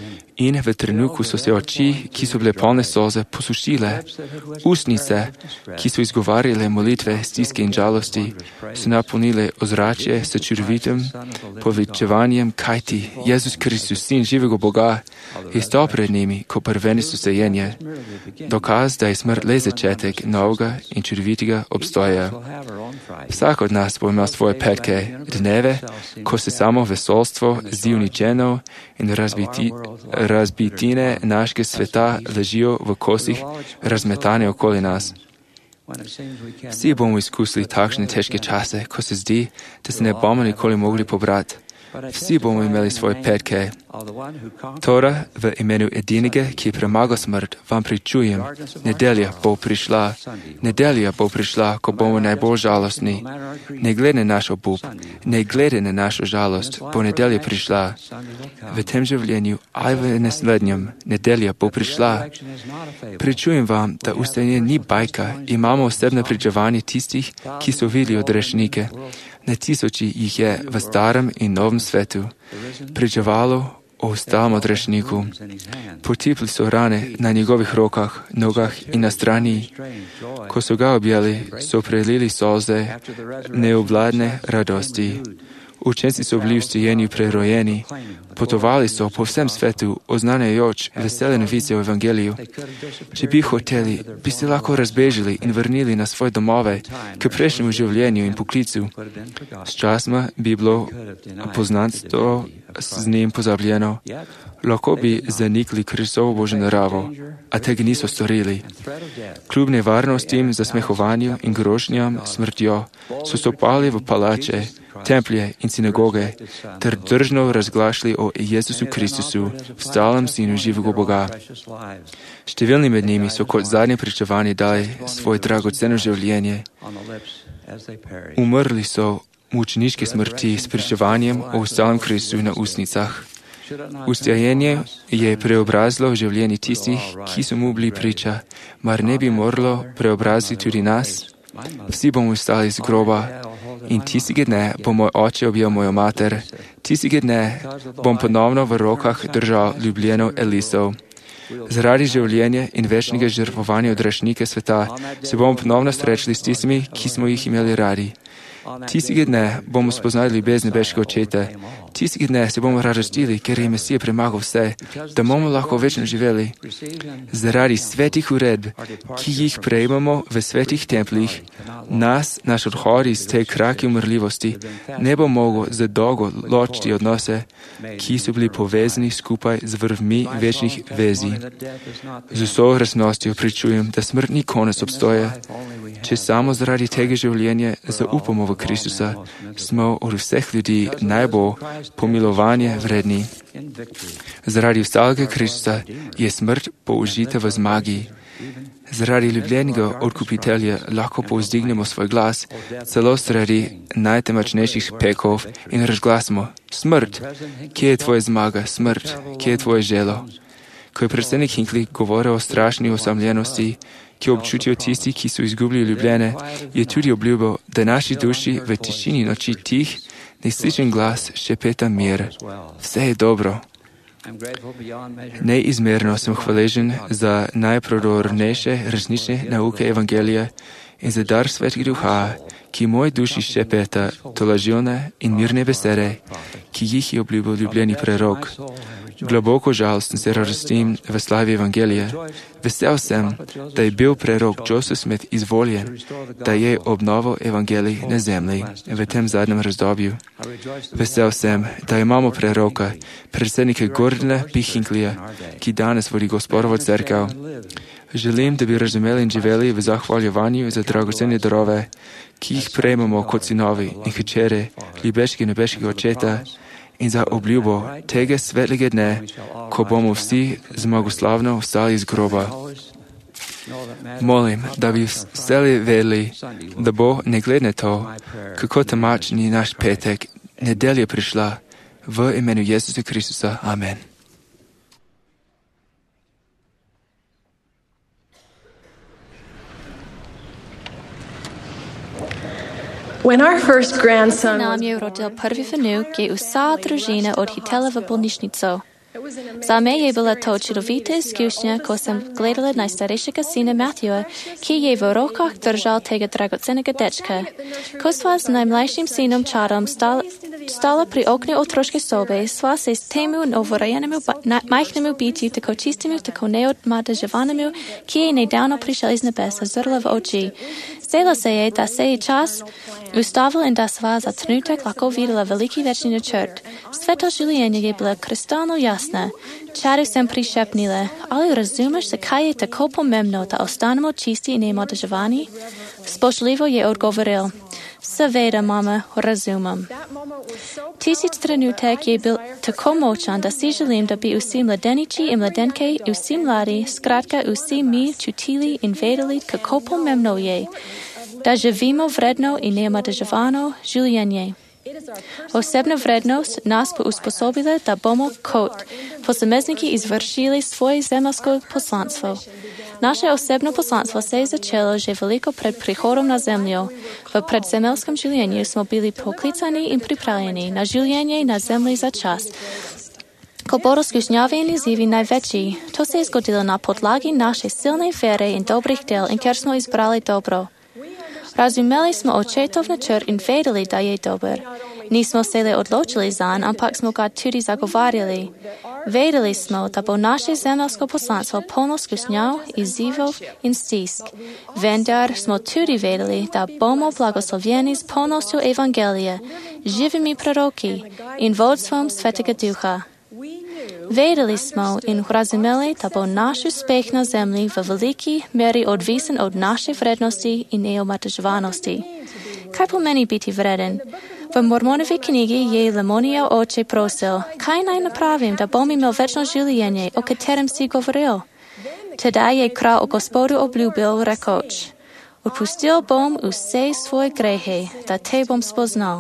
In v trenutku so se oči, ki so bile polne solze, posušile. Ustnice, ki so izgovarjale molitve, stiske in žalosti, so napolnile ozračje s čudovitim poveličevanjem, kajti Jezus Kristus, Sin živega Boga, je stal pred njimi kot prvenec vsejenja. Dokaz, da je smrt le začetek novega in čudovitega obstoja. Vsak od nas bo imel svoje petke, dneve, ko se samo vesolstvo zdi uničeno in razbiti, razbitine našega sveta ležijo v kosih razmetane okoli nas. Vsi bomo izkusili takšne težke čase, ko se zdi, da se ne bomo nikoli mogli pobrati. Vsi bomo imeli svoje petke. Toda v imenu edinega, ki je premagal smrt, vam pričujem, nedelja bo prišla. Nedelja bo prišla, ko bomo najbolj žalostni. Ne glede na naš obup, ne glede na našo žalost, bo nedelja prišla. V tem življenju ali v naslednjem, nedelja bo prišla. Pričujem vam, da ustajanje ni bajka, imamo osebne pričevanje tistih, ki so videli odrešenike. Na tisoči jih je v starem in novem svetu pričevalo o vstalem odrešeniku. Potipli so rane na njegovih rokah, nogah in na strani. Ko so ga objeli, so prelili solze neobvladne radosti. Učenci so bili v stijenju prerojeni, potovali so po vsem svetu, oznanjajoč vesele novice o evangeliju. Če bi hoteli, bi se lahko razbežili in vrnili na svoje domove k prejšnjemu življenju in poklicu. Sčasoma bi bilo poznanstvo z njim pozabljeno. Lahko bi zanikli Kristovo Božjo naravo, a tega niso storili. Kljub nevarnostim, zasmehovanju in grožnjam smrtjo so stopali v palače, templje in sinagoge ter držno razglašali o Jezusu Kristusu, vstalem Sinu živega Boga. Številni med njimi so kot zadnje pričevanje dali svoje dragoceno življenje. Umrli so mučeniške smrti s pričevanjem o vstalem Kristusu na ustnicah. Ustrajenje je preobrazilo življenje tistih, ki so mu bili priča, mar ne bi moralo preobraziti tudi nas? Vsi bomo vstali z groba in tistega dne bo moj oče objel mojo mater, tistega dne bom ponovno v rokah držal ljubljeno Elisov. Zaradi življenja in večnega žrtvovanja odrešnike sveta se bomo ponovno srečali s tistimi, ki smo jih imeli radi. Tistega dne bomo spoznali ljubezen nebeškega očeta. Tistega dne se bomo razrastili, ker je Mesija premagal vse, da bomo lahko večno živeli. Zaradi svetih uredb, ki jih prejmemo v svetih templih, nas, naš odhod iz te krake umrljivosti, ne bo mogel za dolgo ločiti odnose, ki so bili povezani skupaj z vrvmi večnih vezi. Z vso resnostjo pričujem, da smrt ni konec obstoja. Če samo zaradi tega življenja zaupamo v Kristusa, smo od vseh ljudi najbolj pomilovanje vredni. Zaradi vstalega Kristusa je smrt použita v zmagi. Zaradi ljubljenega odkupitelja lahko povzdignemo svoj glas, celo zaradi najtemačnejših pekov in razglasimo: smrt, kje je tvoja zmaga, smrt, kje je tvoje želo? Ko je predsednik Hinckley govoril o strašni osamljenosti, ki občutijo tisti, ki so izgubili ljubljene, je tudi obljubil, da naši duši v tišini noči tih, neslišen glas šepeta mir. Vse je dobro. Neizmerno sem hvaležen za najprodornejše resnične nauke evangelija in za dar svetega duha, ki moj duši šepeta tolažilne in mirne besede, ki jih je obljubil ljubljeni prerok. Globoko žalosten se razrastim v slavi evangelija. Vesel sem, da je bil prerok Joseph Smith izvoljen, da je obnovil evangelij na zemlji v tem zadnjem razdobju. Vesel sem, da imamo preroka, predsednika Gordona B. Hinckleya, ki danes vodi Gospodovo cerkev. Želim, da bi razumeli in živeli v zahvaljevanju za dragocene darove, ki jih prejmemo kot sinovi in hčere ljubeškega nebeškega očeta, in za obljubo tega svetlega dne, ko bomo vsi zmagoslavno vstali iz groba. Molim, da bi vseli vedeli, da bo, ne glede na to, kako temačen je naš petek, nedelja prišla, v imenu Jezusa Kristusa. Amen. When our first grandson Nam je rodil prvi vnuk, je vsa družina odhitela v bolnišnico. Za me je bila to čudovita izkušnja, ko sem gledala najstarejšega sina Matthewa, ki je v rokah držal tega dragocenega dečka. Ko sva s najmlajšim sinom Charlom stala, stala pri oknu otroške sobe, sva se s temu novorojenemu majhnemu bitju, tako čistemu, tako neodmadeževanemu, ki je nedavno prišel iz nebesa, zrla v oči. Zdelo se je, da se je čas ustavil in da sva za trenutek lahko videla veliki večni načrt. Svetlo življenje je bila kristalno jasna. Čadu sem prišepnila, ali razumeš, zakaj je tako pomembno, da ostanemo čisti in neomadeževani? Spoštljivo je odgovoril: seveda, mama, razumem. Tisti trenutek je bil tako močan, da si želim, da bi vsi mladeniči in mladenke, vsi mladi, skratka vsi mi čutili in vedeli, kako pomembno je, da živimo vredno in neomadeževano življenje. Osebna vrednost nas bo usposobila, da bomo kot posamezniki izvršili svoje zemljsko poslanstvo. Naše osebno poslanstvo se je začelo že veliko pred prihodom na zemljo. V predzemeljskem življenju smo bili poklicani in pripravljeni na življenje na zemlji za čas, ko bodo skušnjave in izzivi največji. To se je zgodilo na podlagi naše silne vere in dobrih del in ker smo izbrali dobro. Razumeli smo očetov načrt in vedeli, da je dober. Nismo se le odločili zanj, ampak smo ga tudi zagovarjali. Vedeli smo, da bo naše zemeljsko poslanstvo polno skušnjav, izzivov in stisk. Vendar smo tudi vedeli, da bomo blagoslovljeni s polnostjo evangelije, živimi proroki in vodstvom Svetega Duha. Vedeli smo in razumeli, da bo naš uspeh na zemlji v veliki meri odvisen od naše vrednosti in neomateževanosti. Kaj pomeni biti vreden? V Mormonovi knjigi je Lemonijev oče prosil, kaj naj napravim, da bom imel večno življenje, o katerem si govoril? Tedaj je kralj o Gospodu obljubil, rekoč, odpustil bom vse svoje grehe, da te bom spoznal.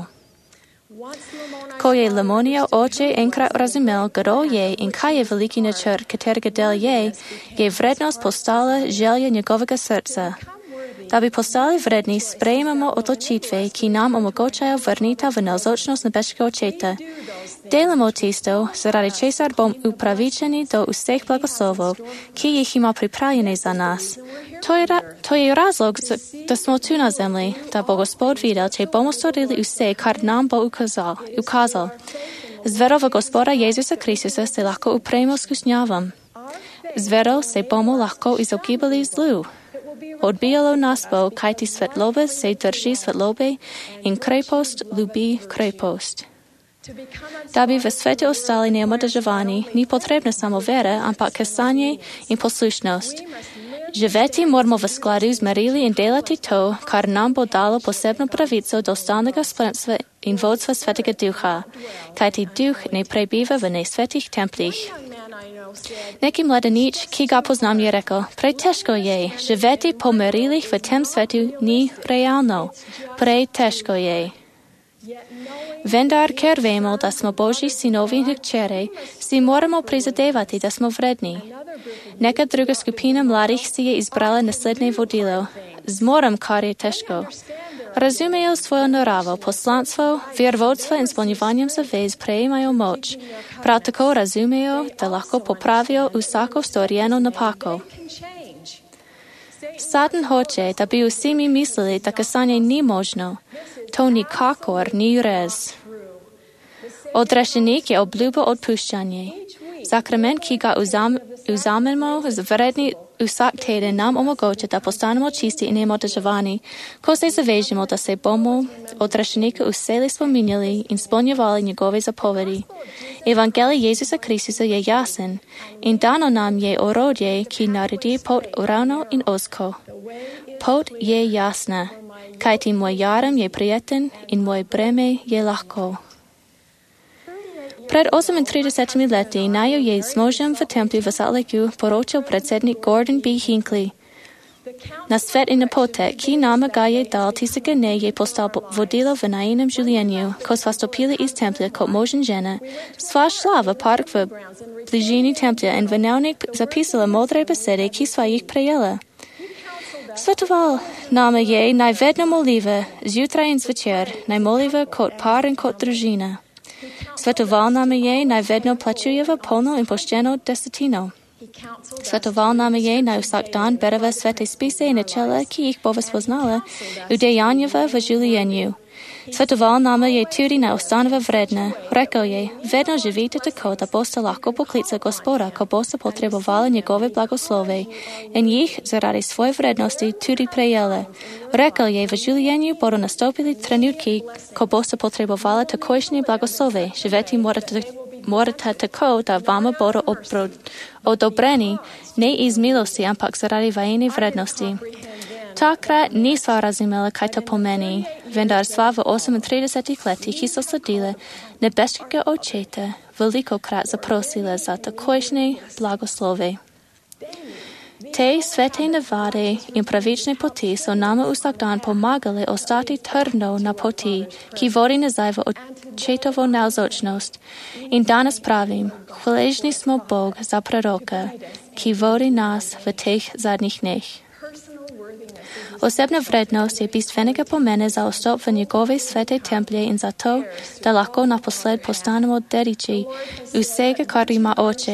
Ko je Lemonijev oče enkrat razumel, kdo je in kaj je veliki načrt, katerega del je, je vrednost postala želja njegovega srca. Da bi postali vredni, sprejemamo odločitve, ki nam omogočajo vrnitev v navzočnost nebeškega očeta. Delamo tisto, zaradi česar bom upravičeni do vseh blagoslovov, ki jih ima pripravljene za nas. To je, ra- to je razlog, da smo tu na zemlji, da bo Gospod videl, če bomo storili vse, kar nam bo ukazal. ukazal. Z vero v Gospoda Jezusa Kristusa se lahko upremo skušnjavam. Z vero se bomo lahko izogibali zlu. Odbijalo nas bo, kajti svetlobe se drži svetlobe in krepost ljubi krepost. Da bi v svetu ostali neomadeževani, ni potrebna samo vera, ampak kesanje in poslušnost. Živeti moramo v skladu z merili in delati to, kar nam bo dalo posebno pravico do stalnega spremstva in vodstva Svetega Duha, kajti Duh ne prebiva v nesvetih templih. Neki mladenič, ki ga poznam, je rekel, pretežko je, živeti po merilih v tem svetu ni realno, pretežko je. Vendar, ker vemo, da smo Božji sinovi in hčere, si moramo prizadevati, da smo vredni. Neka druga skupina mladih si je izbrala naslednje vodilo. Zmorem, kar je težko. Razumejo svojo naravo, poslanstvo, verovodstvo in spolnjevanjem zavez prejemajo moč. Prav tako razumejo, da lahko popravijo vsako storjeno napako. Satan hoče, da bi vsi mi mislili, da kesanje ni možno. To nikakor ni res. Odrešenik je obljubo odpuščanje. Sakrament, ki ga vzamemo z vredni vsak teden, nam omogoča, da postanemo čisti in neomadeževani, ko se zavežemo, da se bomo odrešenika vselej spominjali in spolnjevali njegove zapovedi. Evangelij Jezusa Kristusa je jasen in dano nam je orodje, ki naredi pot ravno in ozko. Pot je jasna, kajti moj jarem je prijeten in moj breme je lahko. Pred osemintridesetimi leti naju je s možem v templju v Salt Lakeu poročal predsednik Gordon B. Hinckley. Na svet in na potek, ki nama ga je dal tistega dne, je postal vodilo v najinem življenju. Ko sva stopili iz templja kot mož in žena, sva šla v park v bližini templja in v dnevnik zapisala modre besede, ki sva jih prejela. Svetoval nama je, naj vedno moliva, zjutraj in zvečer, naj moliva kot par in kot družina. Svetoval nama je, naj vedno plačujeva polno in pošteno desetino. Svetoval nama je, naj vsak dan bereva svete spise in načela, ki jih bova spoznala, udejanjeva v življenju. Svetoval nama je tudi, naj ostaneva vredna. Rekel je, vedno živite tako, da boste lahko poklicali Gospoda, ko boste potrebovali njegove blagoslove in jih zaradi svoje vrednosti tudi prejeli. Rekel je, v življenju bodo nastopili trenutki, ko boste potrebovali takojšnje blagoslove. Živeti morate, morate tako, da vama bodo odobreni ne iz milosti, ampak zaradi vajene vrednosti. Takrat nisva razumela, kaj to pomeni, vendar sva v osemintridesetih letih, ki so sledile, nebeškega očeta velikokrat zaprosila za takojšnje blagoslove. Te svete navade in pravične poti so nama vsak dan pomagali ostati trdno na poti, ki vodi nazaj v očetovo navzočnost. In danes pravim, hvaležni smo Bog za proroka, ki vodi nas v teh zadnjih dneh. Osebna vrednost je bistvenega pomena za vstop v njegove svete templje in za to, da lahko naposled postanemo dediči vsega, kar ima oče.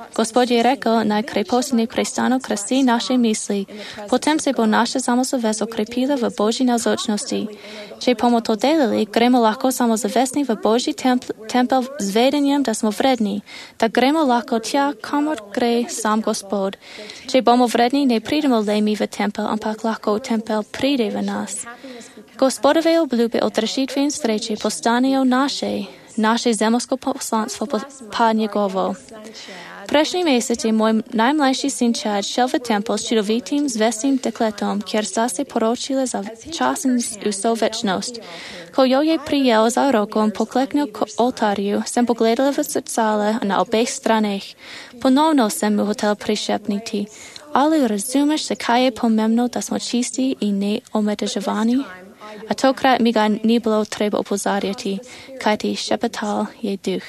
Gospod je rekel, naj krepostni prestanu krasi naše misli. Potem se bo naša samozavest okrepila v Božji navzočnosti. Če bomo to delali, gremo lahko samozavestni v Božji templ, tempel z vedenjem, da smo vredni, da gremo lahko tja, kamor gre sam Gospod. Če bomo vredni, ne pridemo le mi v tempel, ampak lahko tempel pride v nas. Gospodove obljube od rešitve in sreče postanejo naše, naše zemljsko poslanstvo pa njegovo. Prejšnji mesec je moj najmlajši sin Chad šel v tempel s čudovitim zvestim dekletom, kjer sta se poročila za čas in vso večnost. Ko jo je prijel za rokom, pokleknil k oltarju, sem pogledala v zrcale na obeh straneh. Ponovno sem mu hotel prišepniti. Ali razumeš, zakaj je pomembno, da smo čisti in neomedeževani? A tokrat mi ga ni bilo treba opozarjati, kajti šepetal je duh.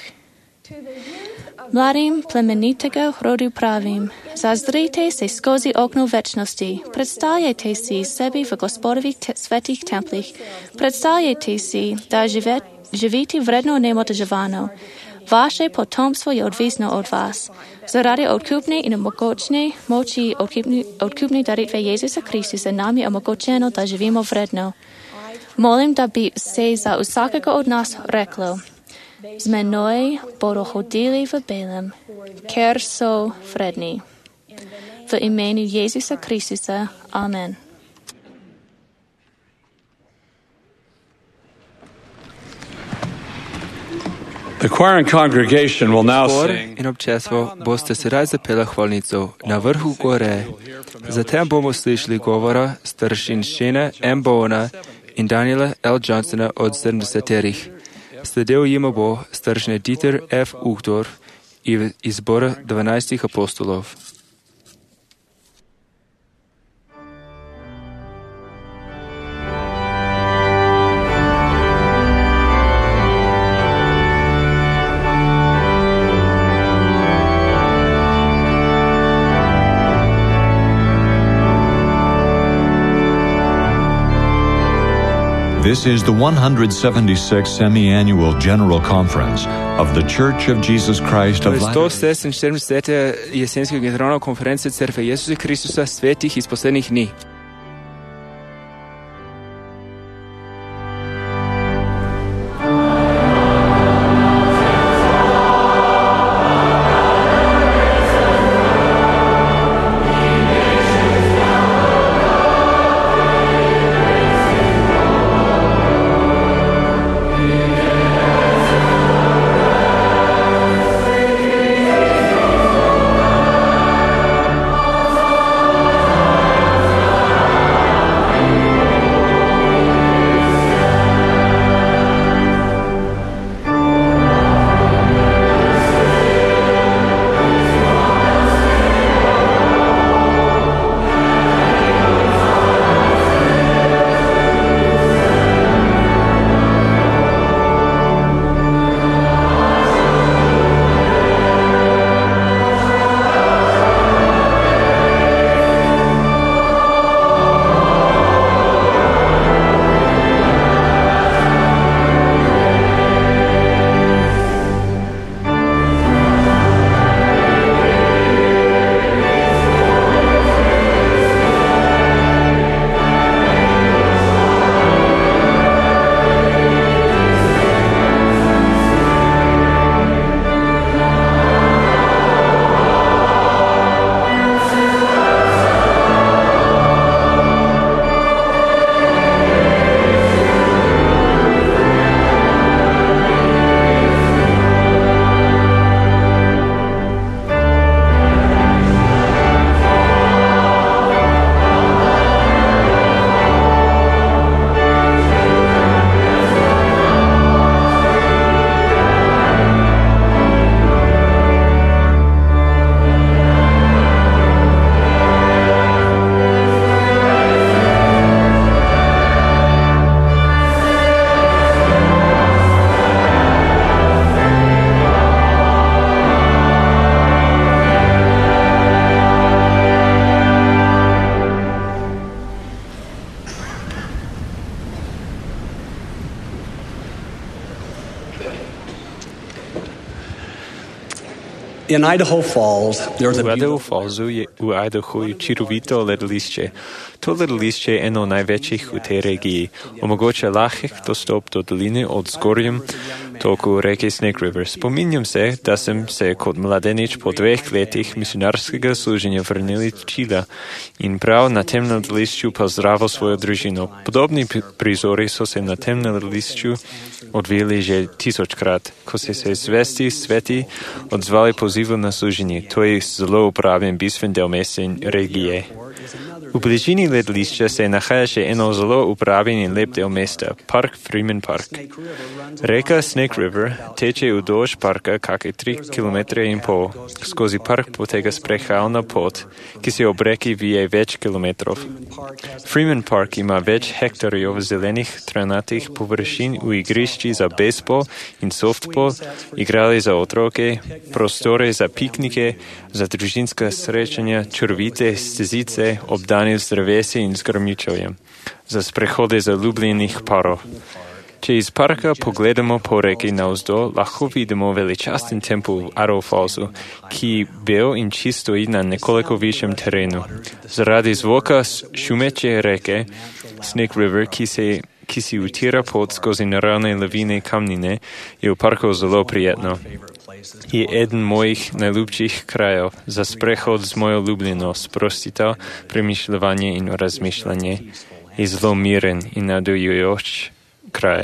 Mladim plemenitega rodu pravim, zazrite se skozi okno večnosti, predstavljajte si sebi v Gospodovih te, svetih templih, predstavljajte si, da živet, živite vredno neomedeževano. Vaše potomstvo je odvisno od vas. Zaradi odkupne in omogočne moči odkupne, odkupne daritve Jezusa Kristusa nam je omogočeno, da živimo vredno. Molim, da bi se za vsakega od nas reklo, z menoj bodo hodili v belem, ker so vredni. V imenu Jezusa Kristusa. Amen. The choir and congregation will now Zbor sing. in občestvo boste sedaj zapela hvalnico na vrhu gore. Zatem bomo slišali govora staršinščine M. Bowena in Daniela L. Johnsona od sedemdesetih. Sledil jima bo staršine Dieter F. Uchtdorf iz zbora dvanajstih apostolov. This is the one hundred seventy-sixth Semi-Annual General Conference of the Church of Jesus Christ of sto Latter-day sedeminsedemdeseta jesenska generalna konferenca Cerkve Jezusa Kristusa svetih iz poslednjih dni. Amen. In Idaho Falls, there's a U Idaho Fallsu je u Idaho je čudovito letališče. To letališče je eno največjih v tej regiji. Omogoča lahek dostop do doline od zgornjem toku reke Snake River. Spominjam se, da sem se kot mladenič po dveh letih misionarskega služenja vrnil z Čila in prav na tem letališču pozdravil svojo družino. Podobni prizori so se na tem letališču odvijali že tisočkrat, ko se se zvesti sveti odzvali pozivu na služenje. To je zelo uporaben bistven del mesta in regije. V bližini letališča se nahaja še eno zelo uporaben in lep del mesta, park Freeman Park. Reka Snake River teče vzdolž parka kakšne tri kilometre in pol. Skozi park poteka sprehajalna pot, ki se ob reki vije več kilometrov. Freeman Park ima več hektarjev zelenih travnatih površin v igrišči za bejzbol in softball, igrali za otroke, prostore za piknike, za družinska srečanja, čudovite stezice, obdani z drevesi in z grmičevjem, za sprehode zaljubljenih parov. Če iz parka pogledamo po reki navzdol, lahko vidimo veličasten tempel v Idaho Fallsu, ki bel in čist stoji na nekoliko višjem terenu. Zaradi zvoka šumeče reke Snake River, ki se ki si utira pot skozi naravne lavine kamnine, je v parku zelo prijetno. Je eden mojih najljubših krajev za sprehod z mojo ljubljeno, sprostitev, premišljanje in razmišljanje. Je zelo miren in navdujujoč kraj.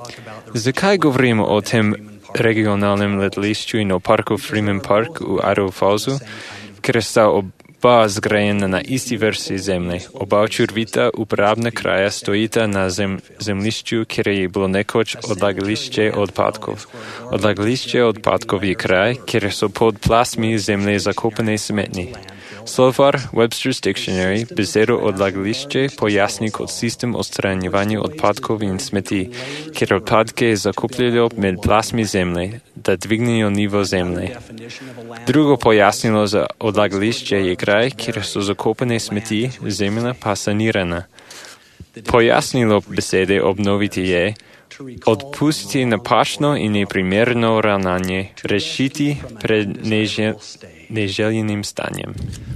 Zakaj govorimo o tem regionalnem letališču in o parku Freeman Park v Idaho Fallsu? Ker sta oba zgrajena na isti vrsti zemlje. Oba čudovita uporabna kraja stojita na zem, zemljišču, kjer je bilo nekoč odlagališče odpadkov. Odlagališče odpadkov je kraj, kjer so pod plastmi zemlje zakopane smetni. Slovar Webster's Dictionary besedo odlagališče pojasni kot sistem odstranjevanja odpadkov in smeti, kjer odpadke zakopljajo med plastmi zemlje, da dvignejo nivo zemlje. Drugo pojasnilo za odlagališče je kraj, kjer so zakopane smeti, zemlja pa sanirana. Pojasnilo besede obnoviti je odpustiti napačno in neprimerno ravnanje, rešiti pred nežel, neželjenim stanjem.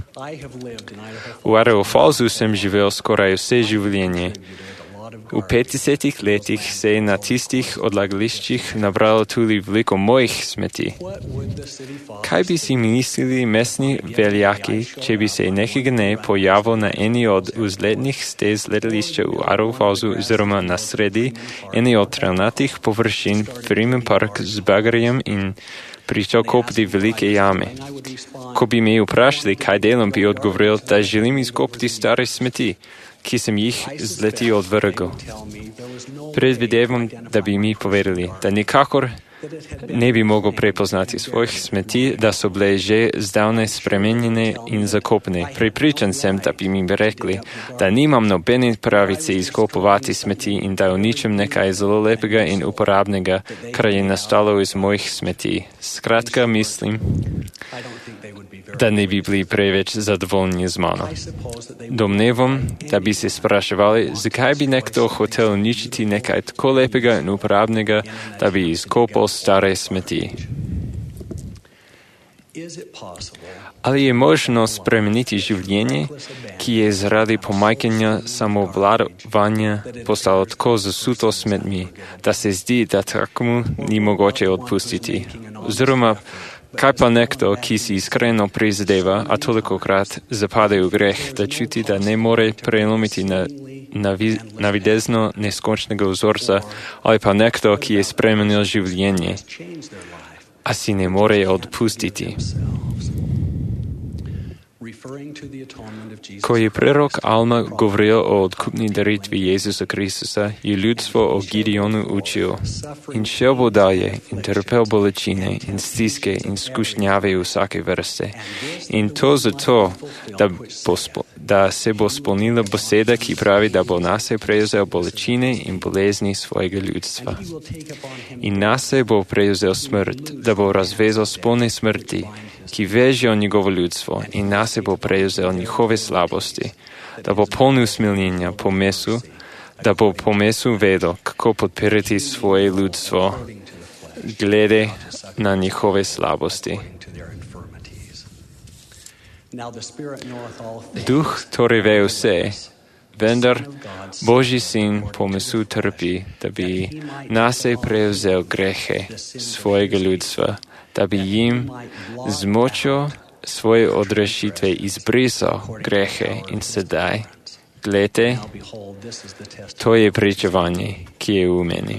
V Idaho Fallsu sem živel skoraj vse življenje. V petdesetih letih se je na tistih odlagališčih nabralo tudi veliko mojih smeti. Kaj bi si mislili mestni veljaki, če bi se nekega dne pojavil na eni od vzletnih stez letališča v Idaho Fallsu oziroma na sredi eni od travnatih površin Freeman Park z bagerjem in pričal kopati velike jame. Ko bi me vprašali, kaj delam, bi odgovoril, da želim izkopati stare smeti, ki sem jih z leti odvrgel. Predvidevam, da bi mi povedali, da nikakor ne bi mogel prepoznati svojih smeti, da so bile že zdavnaj spremenjene in zakopane. Prepričan sem, da bi mi rekli, da nimam nobene pravice izkopovati smeti in da uničim nekaj zelo lepega in uporabnega, kar je nastalo iz mojih smeti. Skratka, mislim, da ne bi bili preveč zadovoljni z mano. Domnevam, da bi se spraševali, zakaj bi nekdo hotel uničiti nekaj tako lepega in uporabnega, da bi izkopal stare smeti. Ali je možno spremeniti življenje, ki je zaradi pomanjkanja samovladovanja postalo tako zasuto smetmi, da se zdi, da takomu ni mogoče odpustiti? Oziroma, kaj pa nekdo, ki si iskreno prizadeva, a tolikokrat zapade v greh, da čuti, da ne more prelomiti na navi, navidezno neskončnega vzorca, ali pa nekdo, ki je spremenil življenje, a si ne more odpustiti. Ko je prerok Alma govoril o odkupni daritvi Jezusa Kristusa, je ljudstvo o Gideonu učil in šel bo dalje in trpel bolečine in stiske in skušnjave vsake vrste. In to zato, da, bo, da se bo spolnila beseda, ki pravi, da bo nase prevzel bolečine in bolezni svojega ljudstva. In nase bo prevzel smrt, da bo razvezal spolne smrti, ki vežejo njegovo ljudstvo in nase bo prevzel njihove slabosti, da bo polnil smiljenja po mesu, da bo po mesu vedel, kako podpirati svoje ljudstvo glede na njihove slabosti. Duh torej ve vse, vendar Božji sin po mesu trpi, da bi nase prevzel grehe svojega ljudstva, da bi jim z močjo svoje odrešitve izbrisal grehe in sedaj, glejte, to je pričevanje, ki je v meni.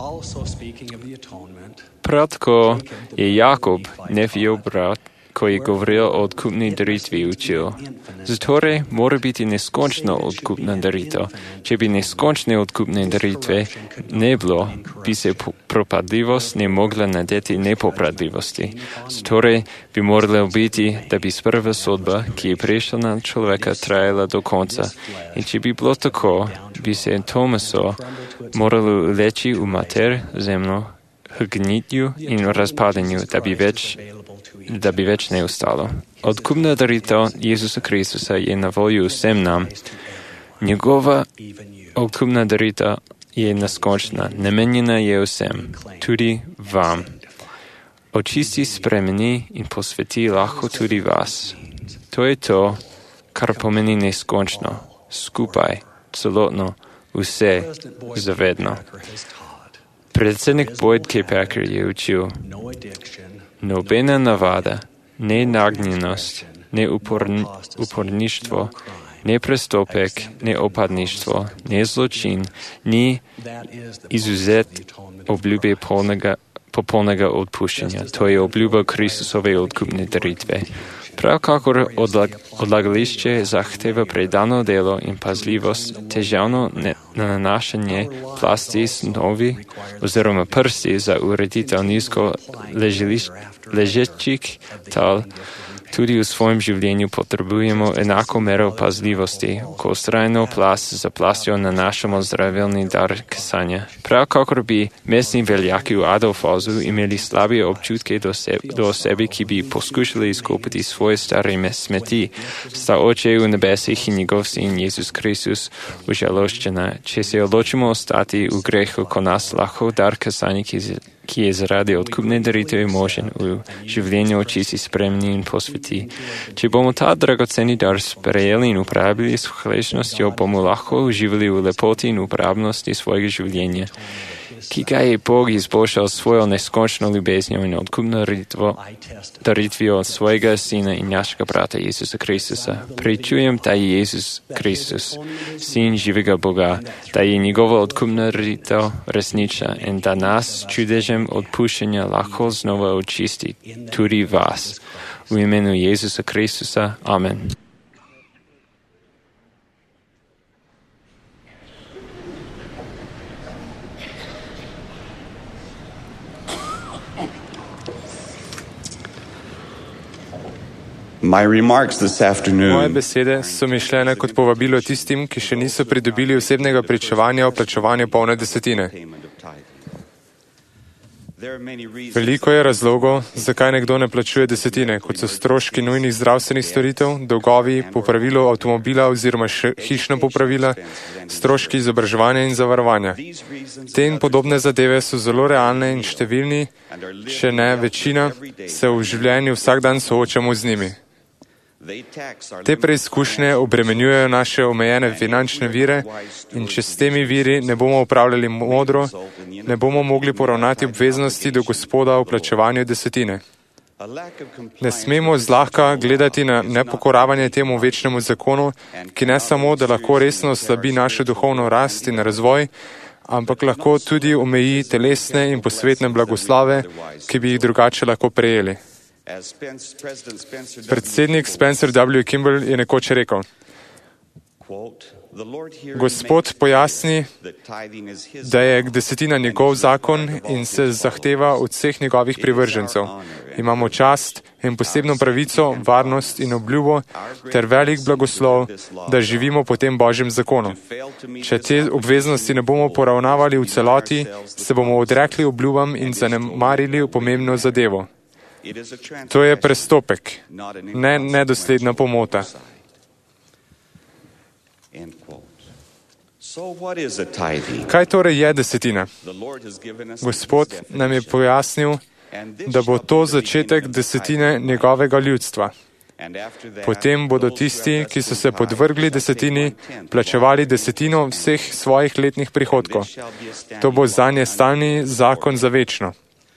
Prav tako je Jakob, Nefijev brat, ko je govoril o odkupni daritvi, učil. Zatorej mora biti neskončno odkupna daritev. Če bi neskončne odkupne daritve ne bilo, bi se propadljivost ne mogla nadeti nepopravljivosti. Zatorej bi moralo biti, da bi sprva sodba, ki je prišla na človeka, trajala do konca. In če bi bilo tako, bi se to meso moralo leči v mater zemljo, h gnitju in razpadanju, da bi več da bi več ne ostalo. Odkupna daritev Jezusa Kristusa je na voljo vsem nam. Njegova odkupna daritev je neskončna, namenjena je vsem, tudi vam. Očisti, spremeni in posveti lahko tudi vas. To je to, kar pomeni neskončno, skupaj, celotno, vse, zavedno. Predsednik Boyd K. Packer je učil: nobena navada, ne nagnjenost, ne uporn, uporništvo, ne prestopek, ne opadništvo, ne zločin, ni izuzet obljube polnega, popolnega odpuščanja. To je obljuba Kristusove odkupne daritve. Prav kakor odlag, odlagališče zahteva predano delo in pazljivost, težavno nanašanje plasti snovi oziroma prsti za ureditev nizko ležečih tal, tudi v svojem življenju potrebujemo enako mero pazljivosti, ko vztrajno plast za plastjo nanašamo zdravilni dar kesanja. Prav kakor bi mestni veljaki v Adolfozu imeli slabe občutke do, se, do osebe, ki bi poskušali izkopati svoje stare smeti, sta Oče v nebesih in njegov sin Jezus Kristus užaloščena. Če se odločimo ostati v grehu, ko nas lahko dar kesanja, ki ki je zaradi odkupne daritve možen v življenju očisti, spremeni in posveti. Če bomo ta dragoceni dar sprejeli in uporabili s hvaležnostjo, bomo lahko uživali v lepoti in uporabnosti svojega življenja, ki ga je Bog izboljšal svojo neskončno ljubeznijo in odkupno daritvijo od svojega sina in našega brata Jezusa Kristusa. Pričujem, da je Jezus Kristus, sin živega Boga, da je njegova odkupna daritev resnična in da nas čudežem odpuščanja lahko znova očisti, tudi vas. V imenu Jezusa Kristusa. Amen. Moje besede so mišljene kot povabilo tistim, ki še niso pridobili osebnega pričevanja o plačevanju polne desetine. Veliko je razlogov, zakaj nekdo ne plačuje desetine, kot so stroški nujnih zdravstvenih storitev, dolgovi, popravilo avtomobila oziroma hišna popravila, stroški izobraževanja in zavarovanja. Te in podobne zadeve so zelo realne in številni, če ne večina, se v življenju vsak dan soočamo z njimi. Te preizkušnje obremenjujejo naše omejene finančne vire in če s temi viri ne bomo upravljali modro, ne bomo mogli poravnati obveznosti do Gospoda o plačevanju desetine. Ne smemo zlahka gledati na nepokoravanje temu večnemu zakonu, ki ne samo, da lahko resno slabi našo duhovno rast in razvoj, ampak lahko tudi omeji telesne in posvetne blagoslove, ki bi jih drugače lahko prejeli. Predsednik Spencer W. Kimball je nekoč rekel: Gospod pojasni, da je desetina njegov zakon in se zahteva od vseh njegovih privržencev. Imamo čast in posebno pravico, varnost in obljubo ter velik blagoslov, da živimo po tem Božjem zakonu. Če te obveznosti ne bomo poravnavali v celoti, se bomo odrekli obljubam in zanemarili pomembno zadevo. To je prestopek, ne nedosledna pomota. Kaj torej je desetina? Gospod nam je pojasnil, da bo to začetek desetine njegovega ljudstva. Potem bodo tisti, ki so se podvrgli desetini, plačevali desetino vseh svojih letnih prihodkov. To bo zanje stalni zakon za večno.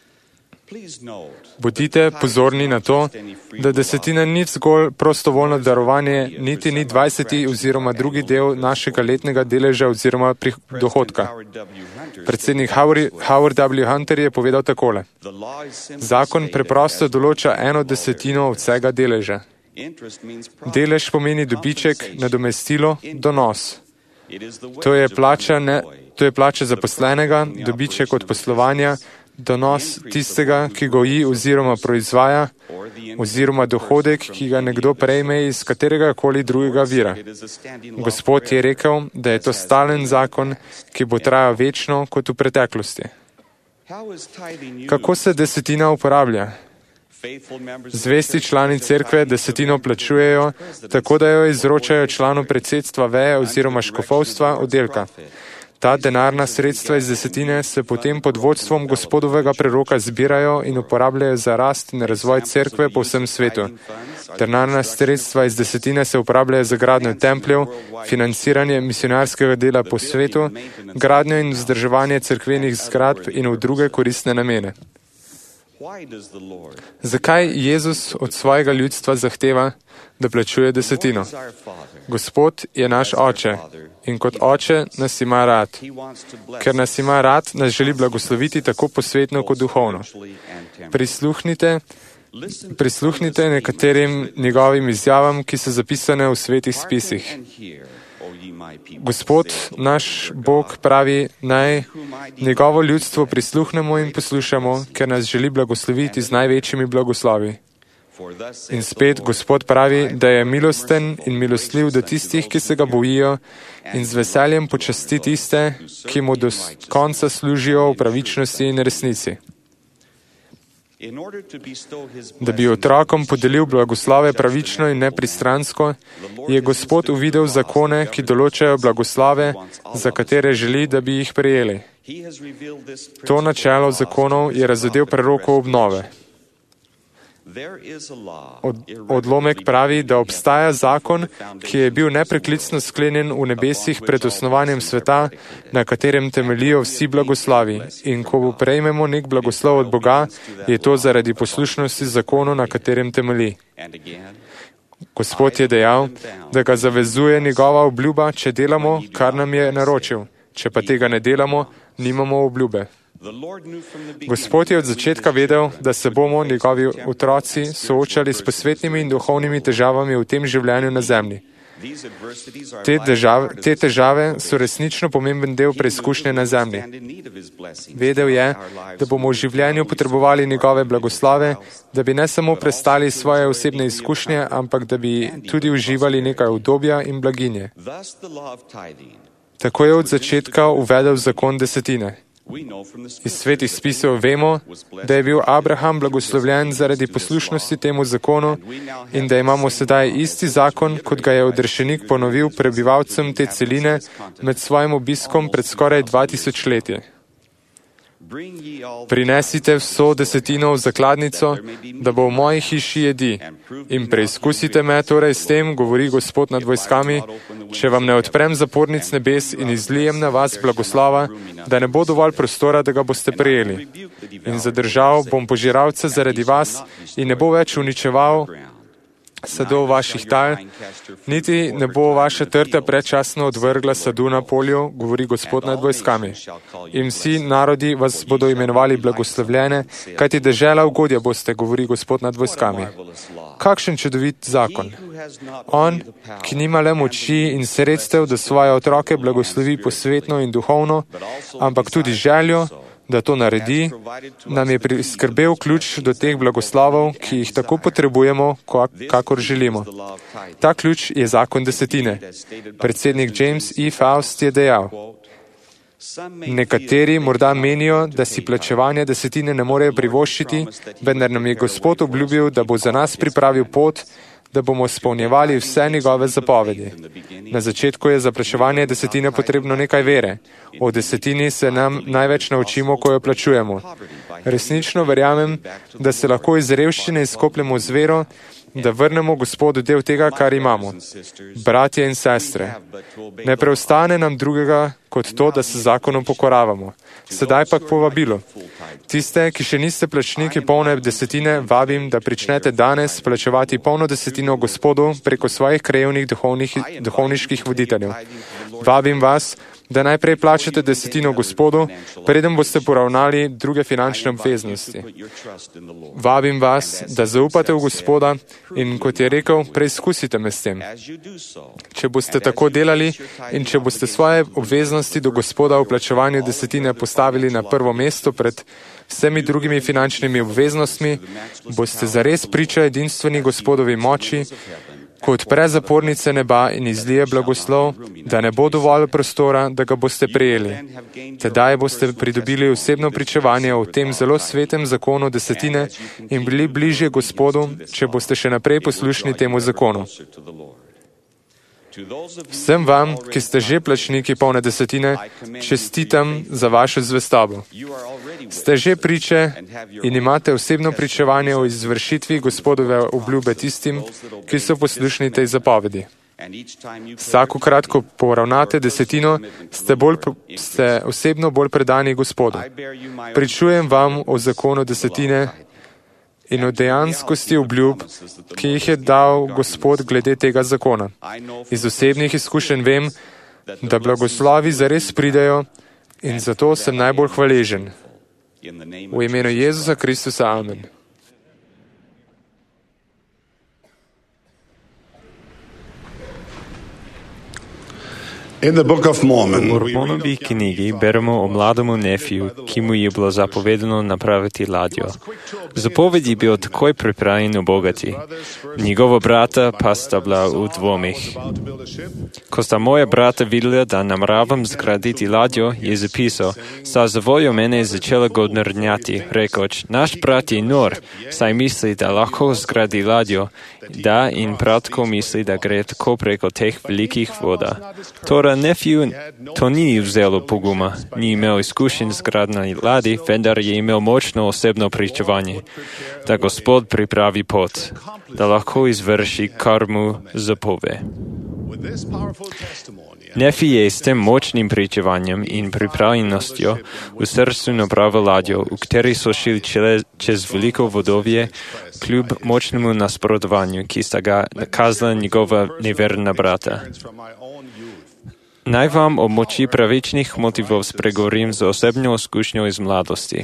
Bodite pozorni na to, da desetina ni zgolj prostovoljno darovanje, niti ni dvajseti oziroma drugi del našega letnega deleža oziroma dohodka. Predsednik Howard W. Hunter je povedal takole. Zakon preprosto določa eno desetino od vsega deleža. Delež pomeni dobiček, nadomestilo, donos. To je plača, ne, to je plača zaposlenega, dobiček od poslovanja, donos tistega, ki goji oziroma proizvaja, oziroma dohodek, ki ga nekdo prejme iz katerega koli drugega vira. Gospod je rekel, da je to stalen zakon, ki bo trajal večno kot v preteklosti. Kako se desetina uporablja? Zvesti člani cerkve desetino plačujejo, tako da jo izročajo članu predsedstva veje oziroma škofovstva oddelka. Ta denarna sredstva iz desetine se potem pod vodstvom gospodovega preroka zbirajo in uporabljajo za rast in razvoj cerkve po vsem svetu. Denarna sredstva iz desetine se uporabljajo za gradnjo templjev, financiranje misionarskega dela po svetu, gradnjo in vzdrževanje cerkvenih zgradb in v druge koristne namene. Zakaj Jezus od svojega ljudstva zahteva, da plačuje desetino? Gospod je naš oče in kot oče nas ima rad. Ker nas ima rad, nas želi blagosloviti tako posvetno kot duhovno. Prisluhnite, prisluhnite nekaterim njegovim izjavam, ki so zapisane v svetih spisih. Gospod, naš Bog pravi, naj njegovo ljudstvo prisluhnemo in poslušamo, ker nas želi blagosloviti z največjimi blagoslovi. In spet Gospod pravi, da je milosten in milostljiv do tistih, ki se ga bojijo, in z veseljem počasti tiste, ki mu do konca služijo v pravičnosti in resnici. Da bi otrokom podelil blagoslove pravično in nepristransko, je Gospod uvidel zakone, ki določajo blagoslove, za katere želi, da bi jih prejeli. To načelo zakonov je razodel prerokov obnove. Od, odlomek pravi, da obstaja zakon, ki je bil nepreklicno sklenjen v nebesih pred osnovanjem sveta, na katerem temeljijo vsi blagoslovi. In ko prejmemo nek blagoslov od Boga, je to zaradi poslušnosti zakonu, na katerem temelji. Gospod je dejal, da ga zavezuje njegova obljuba, če delamo, kar nam je naročil. Če pa tega ne delamo, nimamo obljube. Gospod je od začetka vedel, da se bomo, njegovi otroci, soočali s posvetnimi in duhovnimi težavami v tem življenju na zemlji. Te težave, te težave so resnično pomemben del preizkušnje na zemlji. Vedel je, da bomo v življenju potrebovali njegove blagoslove, da bi ne samo prestali svoje osebne izkušnje, ampak da bi tudi uživali nekaj udobja in blaginje. Tako je od začetka uvedel zakon desetine. Iz svetih spisov vemo, da je bil Abraham blagoslovljen zaradi poslušnosti temu zakonu in da imamo sedaj isti zakon, kot ga je odrešenik ponovil prebivalcem te celine med svojim obiskom pred skoraj dva tisoč leti. Prinesite vso desetino v zakladnico, da bo v moji hiši jedi. In preizkusite me torej s tem, govori Gospod nad vojskami, če vam ne odprem zapornic nebes in izlijem na vas blagoslova, da ne bo dovolj prostora, da ga boste prejeli. In zadržal bom požiralce zaradi vas in ne bo več uničeval sadov vaših tal, niti ne bo vaša trta predčasno odvrgla sadu na polju, govori Gospod nad vojskami. In vsi narodi vas bodo imenovali blagoslovljene, kajti dežela ugodja boste, govori Gospod nad vojskami. Kakšen čudovit zakon. On, ki nima le moči in sredstev, da svoje otroke blagoslovi posvetno in duhovno, ampak tudi željo, da to naredi, nam je priskrbel ključ do teh blagoslovov, ki jih tako potrebujemo, kakor želimo. Ta ključ je zakon desetine. Predsednik James E. Faust je dejal, nekateri morda menijo, da si plačevanje desetine ne morejo privoščiti, vendar nam je Gospod obljubil, da bo za nas pripravil pot, da bomo spolnjevali vse njegove zapovedi. Na začetku je za plačevanje desetine potrebno nekaj vere. O desetini se nam največ naučimo, ko jo plačujemo. Resnično verjamem, da se lahko iz revščine izkopljemo z vero, da vrnemo Gospodu del tega, kar imamo. Bratje in sestre, ne preostane nam drugega kot to, da se zakonom pokoravamo. Sedaj pa k povabilu. Tiste, ki še niste plačniki polne desetine, vabim, da pričnete danes plačevati polno desetino Gospodu preko svojih krajevnih duhovnih, duhovniških voditeljev. Vabim vas, da najprej plačate desetino Gospodu, preden boste poravnali druge finančne obveznosti. Vabim vas, da zaupate v Gospoda in, kot je rekel, preizkusite me s tem. Če boste tako delali in če boste svoje obveznosti do Gospoda v plačevanju desetine postavili na prvo mesto pred vsemi drugimi finančnimi obveznostmi, boste zares priča edinstveni Gospodovi moči, ko odpre zapornice neba in izlije blagoslov, da ne bo dovolj prostora, da ga boste prejeli. Tedaj boste pridobili osebno pričevanje o tem zelo svetem zakonu desetine in bili bližje Gospodu, če boste še naprej poslušni temu zakonu. Vsem vam, ki ste že plačniki polne desetine, čestitam za vašo zvestobo. Ste že priče in imate osebno pričevanje o izvršitvi Gospodove obljube tistim, ki so poslušni tej zapovedi. Vsakokrat, ko poravnate desetino, ste, bolj, ste osebno bolj predani Gospodu. Pričujem vam o zakonu desetine in o dejanskosti obljub, ki jih je dal Gospod glede tega zakona. Iz osebnih izkušenj vem, da blagoslovi zares pridejo in zato sem najbolj hvaležen. V imenu Jezusa Kristusa, amen. In the Book of Mormon, v Mormonovi knjigi beremo o mlademu Nefiju, ki mu je bilo zapovedano napraviti ladjo. Zapoved je bil takoj pripravljen obogati. Njegova brata pa sta bila v dvomih. Ko sta moja brata videla, da nameravam zgraditi ladjo, je zapisal, sta za voljo mene začela godrnjati, rekoč, naš brat je nor, saj misli, da lahko zgradi ladjo, da in prav tako misli, da gre tako preko teh velikih voda. Torej, Nefiju to ni vzelo poguma, ni imel izkušenj z gradnjo ladij, vendar je imel močno osebno pričevanje, da Gospod pripravi pot, da lahko izvrši, kar mu zapove. Nefi je s tem močnim pričevanjem in pripravljenostjo v srcu napravil ladjo, v kateri so šli čez veliko vodovje, kljub močnemu nasprotovanju, ki sta ga nakazala njegova neverna brata. Naj vam o moči pravičnih motivov spregovorim z osebno izkušnjo iz mladosti.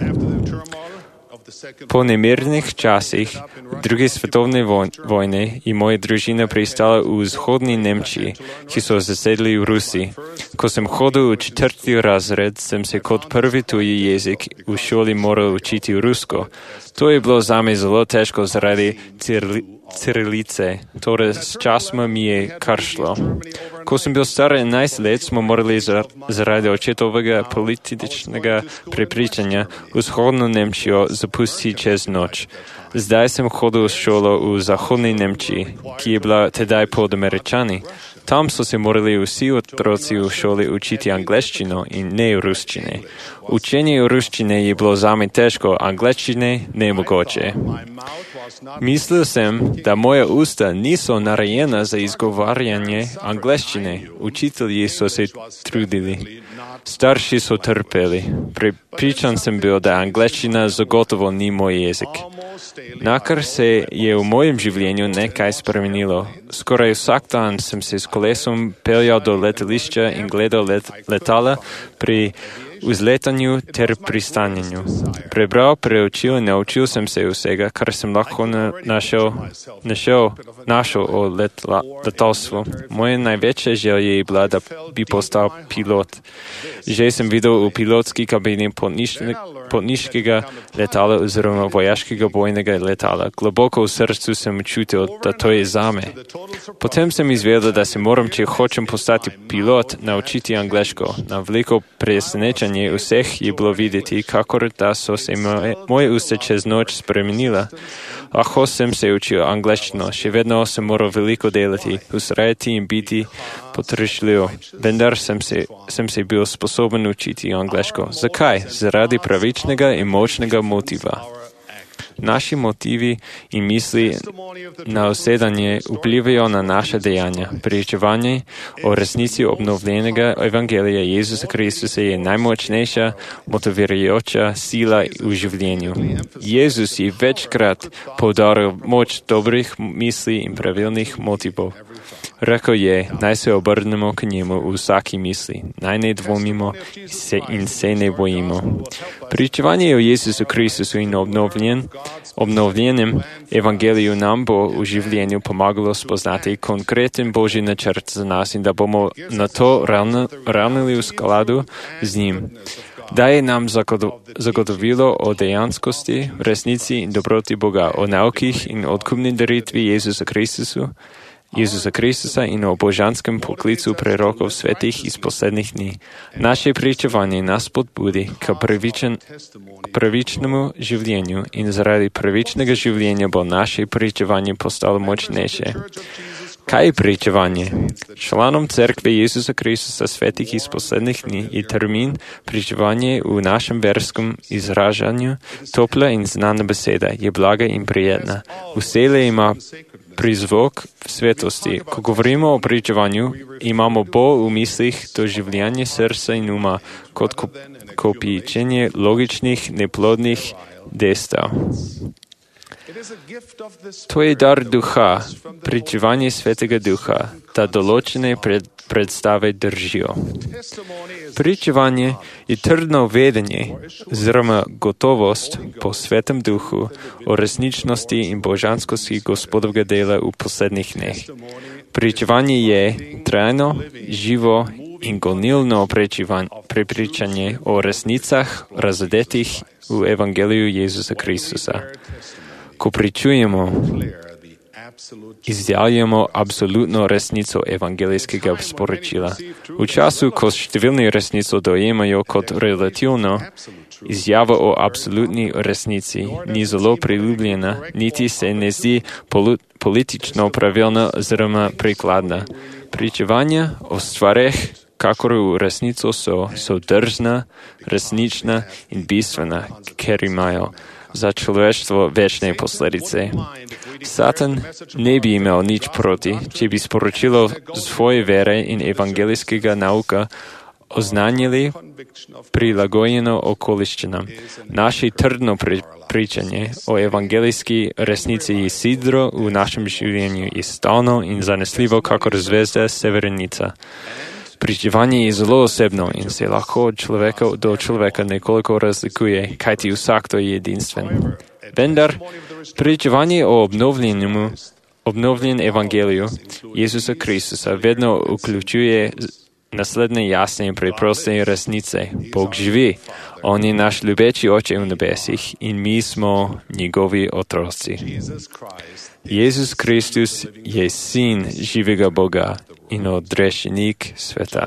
Po nemirnih časih druge svetovne vojne je moja družina pristala v vzhodni Nemčiji, ki so zasedli v Rusiji. Ko sem hodil v četrti razred, sem se kot prvi tuji jezik v šoli moral učiti rusko. To je bilo zame zelo težko zaradi cirilice, torej s časoma mi je kar šlo. Ko sem bil star enajst let, smo morali zaradi očetovega političnega prepričanja vzhodno Nemčijo zapustiti čez noč. Zdaj sem hodil v šolo v zahodni Nemčiji, ki je bila tedaj pod Američani. Tam so se morali vsi otroci v šoli učiti angleščino in ne ruščine. Učenje ruščine je bilo zame težko, angleščine nemogoče. Mislil sem, da moja usta niso narejena za izgovarjanje angleščine. Učitelji so se trudili. Starši so trpeli. Prepričan sem bil, da angleščina zagotovo ni moj jezik. Nakar se je v mojem življenju nekaj spremenilo. Skoraj vsak dan sem se s kolesom peljal do letališča in gledal let, letala pri vzletanju ter pristanjanju. Prebral, preučil in naučil sem se vsega, kar sem lahko na, našel, našel, našel o letla, letalstvu. Moje največje želje je bila, da bi postal pilot. Že sem videl v pilotski kabini potniškega letala oziroma vojaškega bojnega letala. Globoko v srcu sem čutil, da to je zame. Potem sem izvedel, da se moram, če hočem postati pilot, naučiti angleško. Na veliko presenečenje vseh je bilo videti, kakor da so se moje, moje usta čez noč spremenila. Lahko sem se učil angleščino, še vedno sem moral veliko delati, vztrajati in biti potrpežljiv. Vendar sem se, sem se bil sposoben učiti angleško. Zakaj? Zaradi pravičnega in močnega motiva. Naši motivi in misli na usedanje vplivajo na naše dejanja. Pričevanje o resnici obnovljenega evangelija Jezusa Kristusa je najmočnejša motivirajoča sila v življenju. Jezus je večkrat poudaril moč dobrih misli in pravilnih motivov. Rekel je, naj se obrnemo k njemu v vsaki misli, naj ne dvomimo se in se ne bojimo. Pričevanje o Jezusu Kristusu in obnovljen, obnovljenem evangeliju nam bo v življenju pomagalo spoznati konkreten Božji načrt za nas in da bomo na to ravnali v skladu z njim. Daje nam zagotovilo o dejanskosti, resnici in dobroti Boga, o naukih in odkupni daritvi Jezusa Kristusu, Jezusa Kristusa in o božanskem poklicu prerokov svetih iz poslednjih dni. Naše pričevanje nas podbudi k, pravičen, k pravičnemu življenju in zaradi pravičnega življenja bo naše pričevanje postalo močnejše. Kaj je pričevanje? Članom Cerkve Jezusa Kristusa svetih iz poslednjih dni je termin pričevanje v našem verskem izražanju topla in znana beseda, je blaga in prijetna. Vselej ima prizvok svetosti. Ko govorimo o pričevanju, imamo bolj v mislih doživljanje srca in uma kot kopičenje logičnih, neplodnih dejstev. To je dar duha, pričevanje svetega duha, da določene pred, predstave držijo. Pričevanje je trdno vedenje, oziroma gotovost po svetem duhu o resničnosti in božanskosti Gospodovega dela v poslednjih dneh. Pričevanje je trajno, živo in gonilno prepričanje o resnicah razodetih v evangeliju Jezusa Kristusa. Ko pričujemo, izjavljamo absolutno resnico evangelijskega sporočila. V času, ko številni resnico dojemajo kot relativno, izjava o absolutni resnici ni zelo priljubljena, niti se ne zdi politično pravilna oziroma prikladna. Pričevanja o stvareh, kakor v resnico so, so drzna, resnična in bistvena, ker imajo za človeštvo večne posledice. Satan ne bi imel nič proti, če bi sporočilo svoje vere in evangelijskega nauka oznanjili prilagojeno okoliščinam. Naše trdno pričanje o evangelijski resnici je sidro v našem življenju je stalno in zanesljivo, kakor zvezda severnica. Pričevanje je zelo osebno in se lahko od človeka do človeka nekoliko razlikuje, kajti vsakdo je edinstven. Vendar, pričevanje o obnovljenemu, obnovljen evangeliju Jezusa Kristusa vedno vključuje naslednje jasne in preproste resnice. Bog živi, On je naš ljubeči oče v nebesih in mi smo njegovi otroci. Jezus Kristus je sin živega Boga in odrešenik sveta.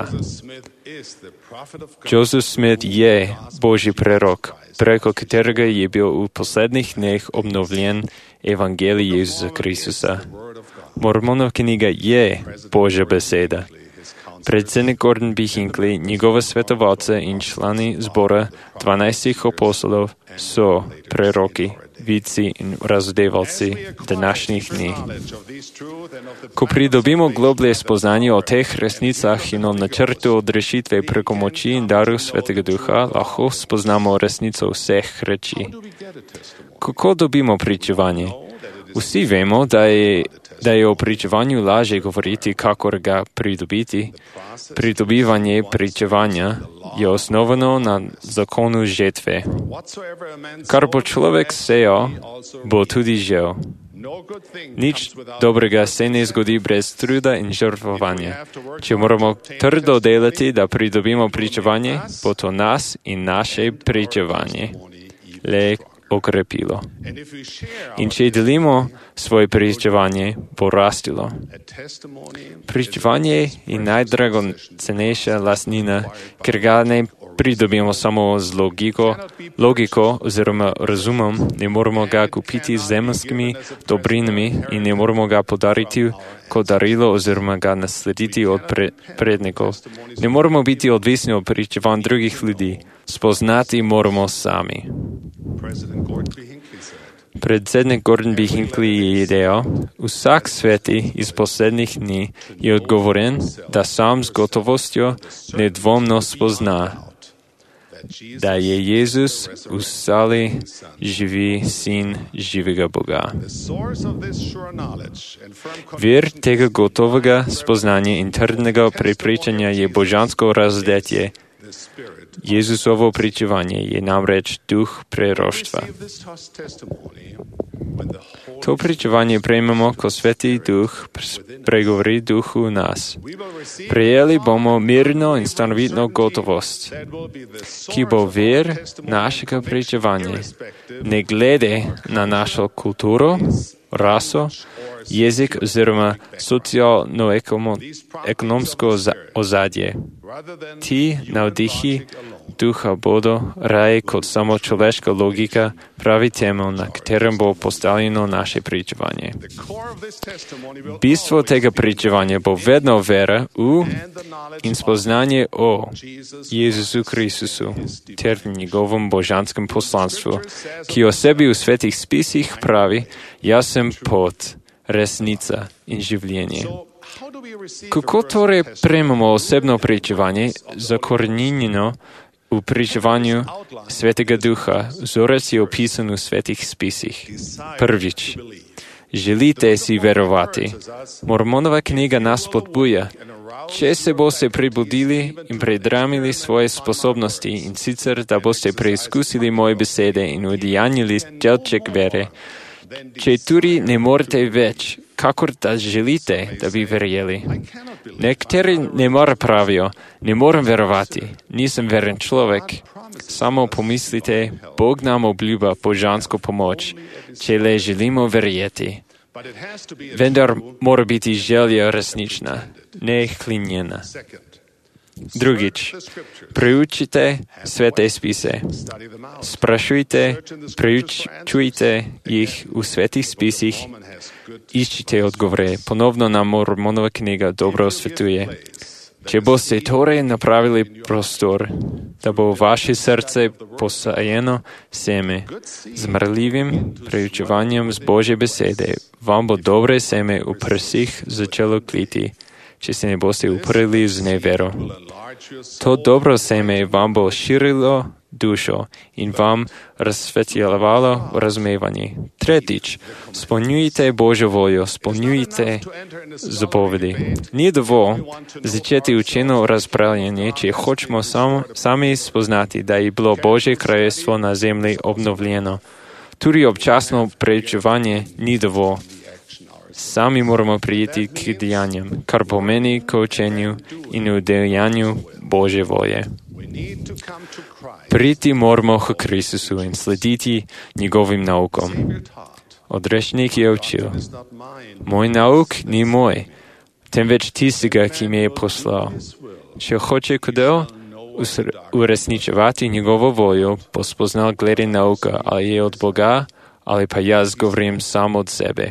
Joseph Smith je Božji prerok, preko katerega je bil v poslednjih dneh obnovljen evangelij Jezusa Kristusa. Mormonova knjiga je Božja beseda. Predsednik Gordon B. Hinckley, njegova svetovalca in člani zbora dvanajstih apostolov so preroki, vidci in razodevalci današnjih dni. Ko pridobimo globlje spoznanje o teh resnicah in o načrtu odrešitve preko moči in daru Svetega Duha, lahko spoznamo resnico vseh reči. Kako dobimo pričevanje? Vsi vemo, da je, da je o pričevanju lažje govoriti, kakor ga pridobiti. Pridobivanje pričevanja je osnovano na zakonu žetve. Kar bo človek sejal, bo tudi žel. Nič dobrega se ne zgodi brez truda in žrtvovanja. Če moramo trdo delati, da pridobimo pričevanje, bo to nas in naše pričevanje le okrepilo. In če delimo svoje pričevanje, bo rastilo. Pričevanje je najdragocenejša lastnina, ker ga ne pridobimo samo z logiko, logiko oziroma razumom, ne moramo ga kupiti z zemeljskimi dobrinami in ne moramo ga podariti kot darilo oziroma ga naslediti od pre, prednikov. Ne moramo biti odvisni od pričevanj drugih ljudi. Spoznati moramo sami. Predsednik Gordon B. Hinckley je dejal, vsak sveti iz poslednjih dni je odgovoren, da sam s gotovostjo nedvomno spozna, da je Jezus ustali živi sin živega Boga. Vir tega gotovega spoznanja in trdnega prepričanja je božansko razdetje. Jezusovo pričevanje je namreč duh preroštva. To pričevanje prejmemo, ko Sveti Duh pregovori duhu v nas. Prejeli bomo mirno in stanovitno gotovost, ki bo vir našega pričevanja, ne glede na našo kulturo, raso, jezik oziroma socialno-ekonomsko ozadje. Ti navdihi duha bodo raje kot samo človeška logika pravi temelj, na katerem bo postavljeno naše pričevanje. Bistvo tega pričevanja bo vedno vera v in spoznanje o Jezusu Kristusu ter njegovem božanskem poslanstvu, ki o sebi v svetih spisih pravi, jaz sem pot, resnica in življenje. Kako torej prejmemo osebno pričevanje zakorenjeno v pričevanju Svetega Duha? Vzorec je opisan v svetih spisih. Prvič, želite si verovati. Mormonova knjiga nas podbuja. Če se boste prebudili in predramili svoje sposobnosti in sicer, da boste preizkusili moje besede in udejanjili delček vere, če tudi ne morete več, kakor da želite, da bi verjeli. Nekateri ne more pravijo, ne morem verovati, nisem veren človek. Samo pomislite, Bog nam obljuba božansko pomoč, če le želimo verjeti. Vendar mora biti želja resnična, ne hlinjena. Drugič, preučite svete spise. Sprašujte, preučujte jih v svetih spisih, iščite odgovore. Ponovno nam Mormonova knjiga dobro svetuje. Če boste torej napravili prostor, da bo vaše srce posajeno seme z mrljivim preučevanjem z Božje besede, vam bo dobre seme v prsih začelo kliti, če se ne boste uprli z nevero. To dobro seme vam bo širilo dušo in vam razsvetljavalo razumevanje. Tretjič, spolnjujte Božjo voljo, spolnjujte zapovedi. Ni dovolj začeti učeno razpravljanje, če hočemo sam, sami spoznati, da je bilo Božje kraljestvo na zemlji obnovljeno. Tudi občasno preučevanje ni dovolj. Sami moramo prijeti k dejanjem, kar pomeni k učenju in udejanju Božje volje. Priti moramo k Kristusu in slediti njegovim naukom. Odrešnik je učil, moj nauk ni moj, temveč tistega, ki me je poslal. Če hoče kdo uresničevati njegovo voljo, bo spoznal glede nauka, ali je od Boga, ali pa jaz govorim sam od sebe.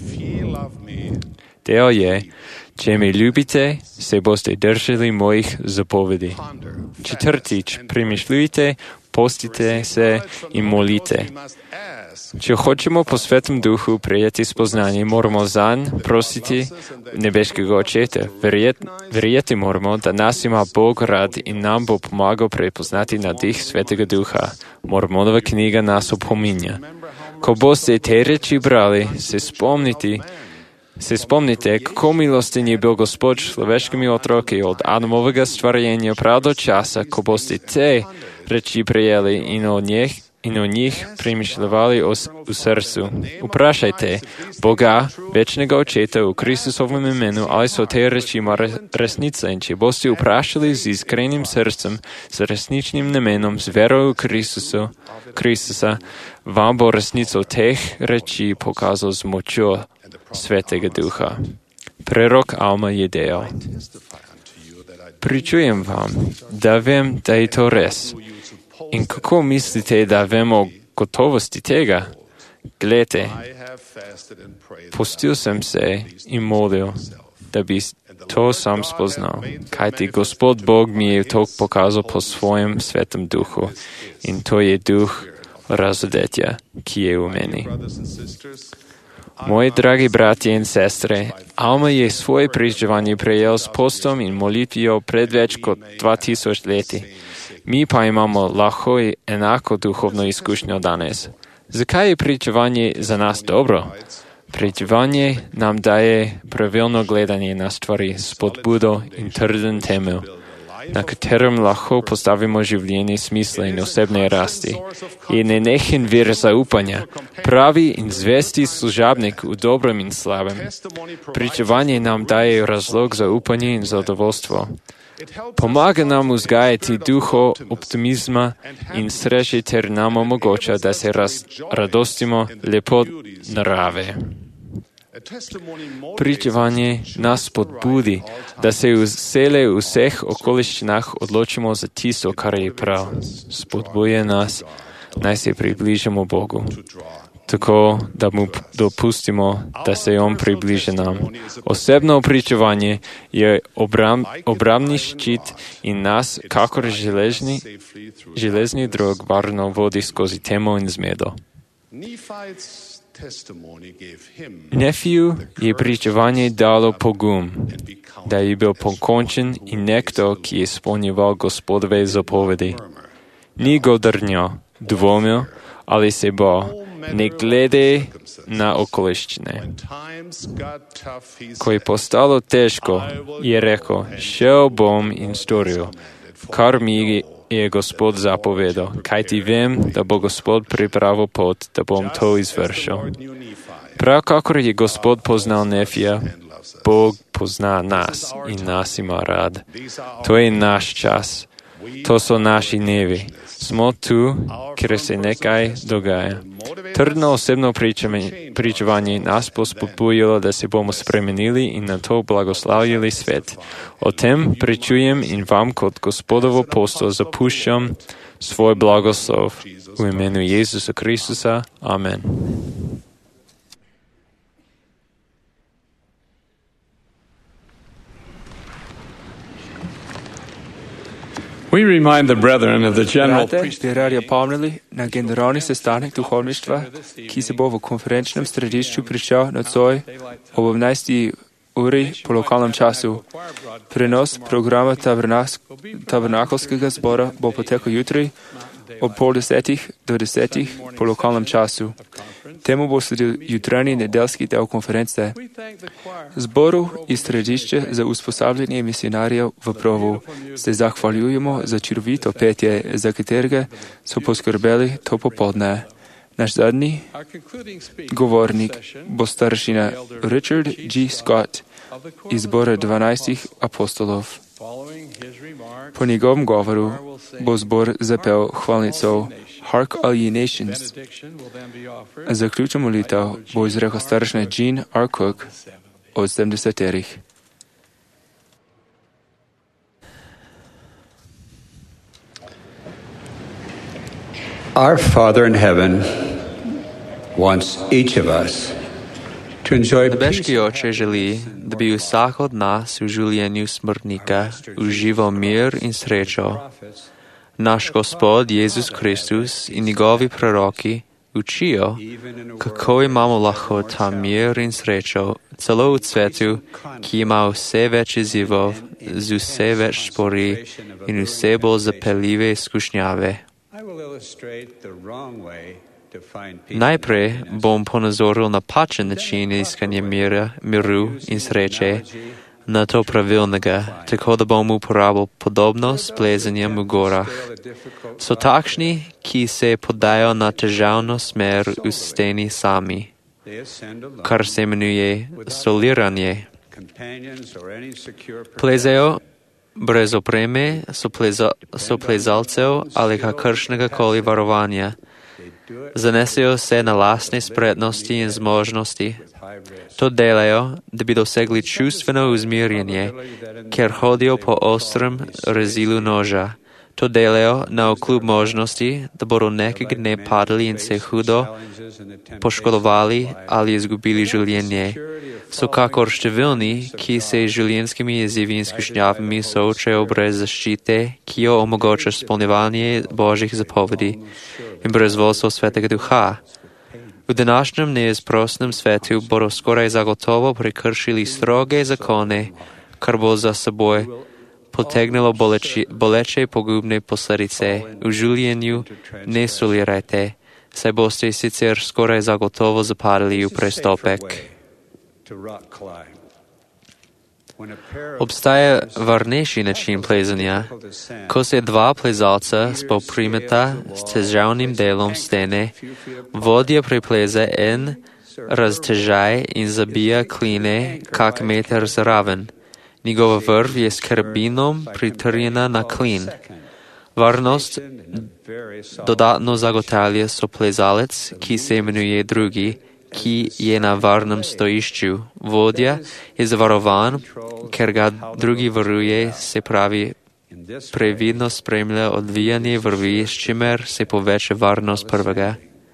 Del je, če me ljubite, se boste držali mojih zapovedi. Četrtič, premišljujte, postite se in molite. Če hočemo po Svetem Duhu prejeti spoznanje, moramo zanj prositi nebeškega Očeta. Verjet, verjeti moramo, da nas ima Bog rad in nam bo pomagal prepoznati nadih Svetega Duha. Mormonova knjiga nas opominja. Ko boste te reči brali, se spomniti, se spomnite, kako milosten je bil Gospod človeškimi otroki od Adamovega stvarjenja prav do časa, ko boste te reči prejeli in o njih, in o njih premišljali v srcu. Vprašajte Boga, večnega Očeta v Kristusovem imenu, ali so te reči resnica, in če boste vprašali z iskrenim srcem, z resničnim namenom, z vero v Kristusu, Kristusa, vam bo resnico teh reči pokazal z močjo Svetega Duha. Prerok Alma je dejal, pričujem vam, da vem, da je to res. In kako mislite, da vemo gotovosti tega? Glejte, pustil sem se in molil, da bi to sam spoznal, kajti Gospod Bog mi je to pokazal po svojem Svetem Duhu in to je duh razodetja, ki je u meni. Moji dragi bratje in sestre, Alma je svoje priživanje prejel s postom in molitvijo pred več kot dva tisoč leti. Mi pa imamo lahko i enako duhovno izkušnjo danes. Zakaj je priživanje za nas dobro? Priživanje nam daje pravilno gledanje na stvari, spodbudo in trden temelj, na katerem lahko postavimo življenje smisla in osebne rasti. Je nenehen vir zaupanja, pravi in zvesti služabnik v dobrem in slabem. Priživanje nam daje razlog za upanje in zadovoljstvo. Pomaga nam vzgajati duho optimizma in sreće ter nam omogoča, da se raz, radostimo lepot narave. Priživanje nas podbudi, da se vsele v vseh okoliščinah odločimo za tisto, kar je prav. Spodbuje nas, naj se približamo Bogu, tako da mu dopustimo, da se on približe nam. Osebno priživanje je obram, obramni ščit in nas, kakor železni, železni drog, varno vodi skozi temo in zmedo. Nefiju je priživanje dalo pogum, da je bil pokončen in nekdo, ki je izpolnjeval Gospodove zapovedi. Ni godrnjo, dvomil, ali se bo, ne glede na okoliščine. Ko je postalo težko, je rekel, šel bom in storil, kar mi je Gospod zapovedal, kajti vem, da bo Gospod pripravil pot, da bom to izvršil. Prav kakor je Gospod poznal Nefija, Bog pozna nas in nas ima rad. To je naš čas. To so naši dnevi. Smo tu, ker se nekaj dogaja. Trdno osebno pričevanje nas bo spodbujalo, da se bomo spremenili in na to blagoslavljali svet. O tem pričujem in vam kot Gospodovo posto zapuščam svoj blagoslov. V imenu Jezusa Kristusa. Amen. We remind the brethren of the general Brate bi radi opomnili na generalni sestanek duhovništva, ki se bo v konferenčnem središču pričel nocoj ob osemnajsti uri po lokalnem času. Prenos programa tabernakelskega zbora bo potekal jutri ob pol desetih do desetih po lokalnem času. Temu bo sledil jutranji nedeljski del konference. Zboru iz središče za usposabljanje misionarjev v Provu se zahvaljujemo za čudovito petje, za katerega so poskrbeli to popoldne. Naš zadnji govornik bo staršina Richard G. Scott iz zbora dvanajstih apostolov. Po njegovem govoru bo zbor zapel hvalnico Hark All Ye Nations. Zaključno molitev bo izrekel staršina Jean R. Cook od sedemdesetih. Our Father in heaven wants each of us to enjoy Nebeški Oče želi, da bi vsak od nas v življenju smrtnika užival mir in srečo. Naš Gospod Jezus Kristus in njegovi proroki učijo, kako imamo lahko ta mir in srečo celo v svetu, ki ima vse več izzivov, z vse več spori in vse bolj zapeljive izkušnjave. Najprej bom ponazoril napačen način iskanja mira, miru in sreče, na to pravilnega, tako da bom uporabil podobno s plezanjem v gorah. So takšni, ki se podajo na težavno smer v steni sami, kar se imenuje soliranje. Plezajo brez opreme, so, pleza, so plezalcev ali kakršnega koli varovanja. Zanesejo se na lastne spretnosti in zmožnosti. To delajo, da bi dosegli čustveno uzmirjenje, ker hodijo po ostrem rezilu noža. To delajo na okljub možnosti, da bodo nekega dne padli in se hudo poškodovali ali izgubili življenje. So kakor številni, ki se z življenjskimi izzivi in izkušnjavami soočajo brez zaščite, ki jo omogoča izpolnjevanje Božjih zapovedi in brez vodstva Svetega Duha. V današnjem neizprosnem svetu bodo skoraj zagotovo prekršili stroge zakone, kar bo za seboj potegnilo boleči, boleče pogubne posledice. V življenju ne solirajte, saj boste sicer skoraj zagotovo zapadli v prestopek. Obstaja varnejši način plezanja. Ko se dva plezalca spoprimeta s težavnim delom stene, vodja prepleze en raztežaj in zabija kline kak meter zraven. Njegova vrv je s karbinom pritrjena na klin. Varnost dodatno zagotavlja soplezalec, ki se imenuje drugi, ki je na varnem stojišču. Vodja je zavarovan, ker ga drugi varuje, se pravi, previdno spremlja odvijanje vrvi, s čimer se poveča varnost prvega.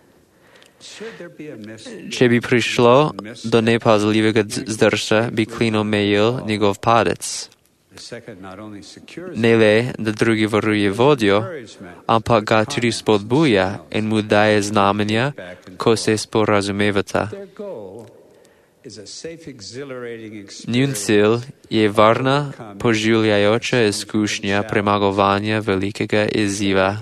Če bi prišlo do nepazljivega zdrsa, bi klin omejil njegov padec. Ne le, da drugi varuje vodjo, ampak ga tudi spodbuja in mu daje znamenja, ko se sporazumevata. Njun cilj je varna, poživljajoča izkušnja premagovanja velikega izziva.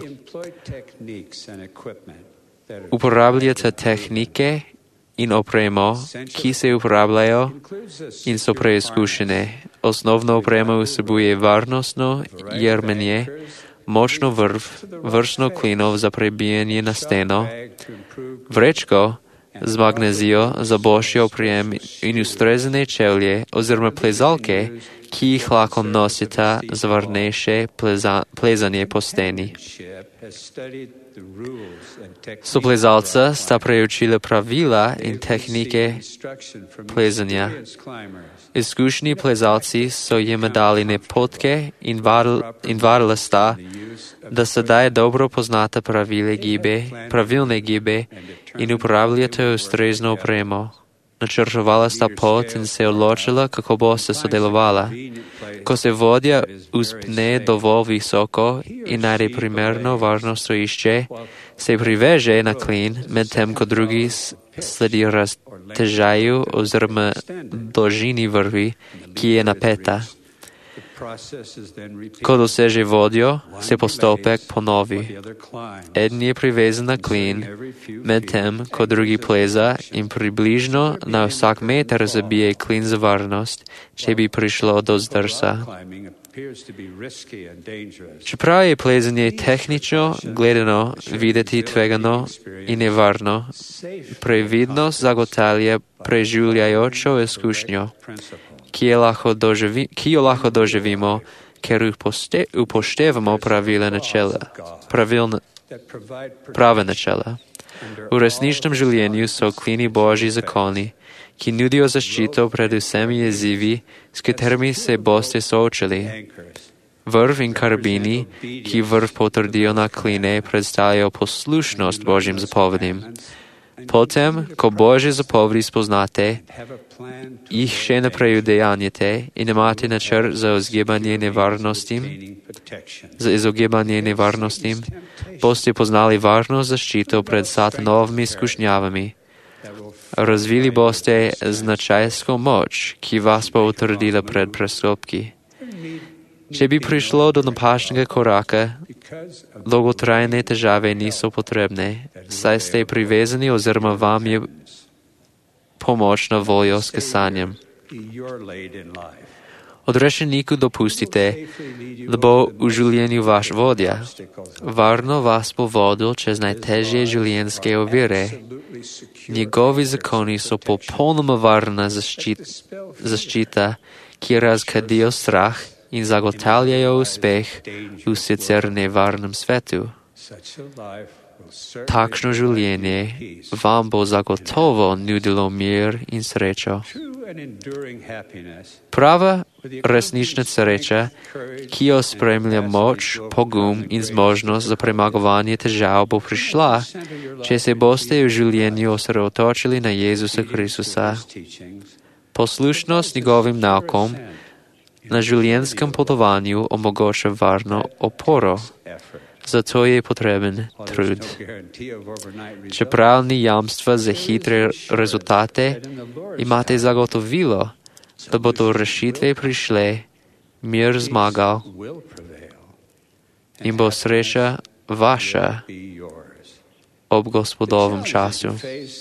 Uporabljate tehnike in opremo, ki se uporabljajo in so preizkušene. Osnovno opremo vsebuje varnostno jermenje, močno vrv, vrstno klinov za prebijanje na steno, vrečko z magnezijo za boljši oprijem in ustrezne čevlje oziroma plezalke, ki jih lahko nosita za varnejše pleza, plezanje po steni. Soplezalca sta preučila pravila in tehnike plezanja. Izkušeni plezalci so jim dali napotke in, in varila sta, da sedaj dobro poznata pravile gibe, pravilne gibe in uporabljate ustrezno opremo. Načrtovala sta pot in se odločila, kako bo se sodelovala. Ko se vodja uspne dovolj visoko in najde primerno varno stojišče, se priveže na klin, medtem ko drugi sledi raztežaju oziroma dolžini vrvi, ki je napeta. Ko doseže vodjo, se postopek ponovi. Eden je privezan na klin, medtem ko drugi pleza in približno na vsak meter zabije klin za varnost, če bi prišlo do zdrsa. Čeprav je plezanje tehnično gledano videti tvegano in nevarno, previdnost zagotavlja preživljajočo izkušnjo, ki, je lahko doživi, ki jo lahko doživimo, ker upošte, upoštevamo pravila načela, pravilna, prave načela. V resničnem življenju so klini Božji zakoni, ki nudijo zaščito pred vsemi izzivi, s katerimi se boste soočali. Vrv in karabini, ki vrv potrdijo na kline, predstavljajo poslušnost Božjim zapovedim. Potem, ko Božje zapovedi spoznate, jih še naprej udejanjate in imate načrt za izogibanje nevarnostim, za izogibanje nevarnostim, boste poznali varno zaščito pred satanovimi izkušnjavami. Razvili boste značajsko moč, ki vas bo utrdila pred prestopki. Če bi prišlo do napačnega koraka, dolgotrajne težave niso potrebne, saj ste privezani oziroma vam je pomoč na voljo s kesanjem. Odrešeniku dopustite, da bo v življenju vaš vodja. Varno vas bo vodil čez najtežje življenjske ovire. Njegovi zakoni so popolnoma varna zaščit, zaščita, ki razkadijo strah in zagotavljajo uspeh v sicer nevarnem svetu. Takšno življenje vam bo zagotovo nudilo mir in srečo. Prava resnična sreča, ki jo spremlja moč, pogum in zmožnost za premagovanje težav, bo prišla, če se boste v življenju osredotočili na Jezusa Kristusa. Poslušnost njegovim naukom na življenjskem potovanju omogoča varno oporo. Zato je potreben trud. Čeprav ni jamstva za hitre rezultate, imate zagotovilo, da bodo rešitve prišle, mir zmagal in bo sreča vaša ob Gospodovem času.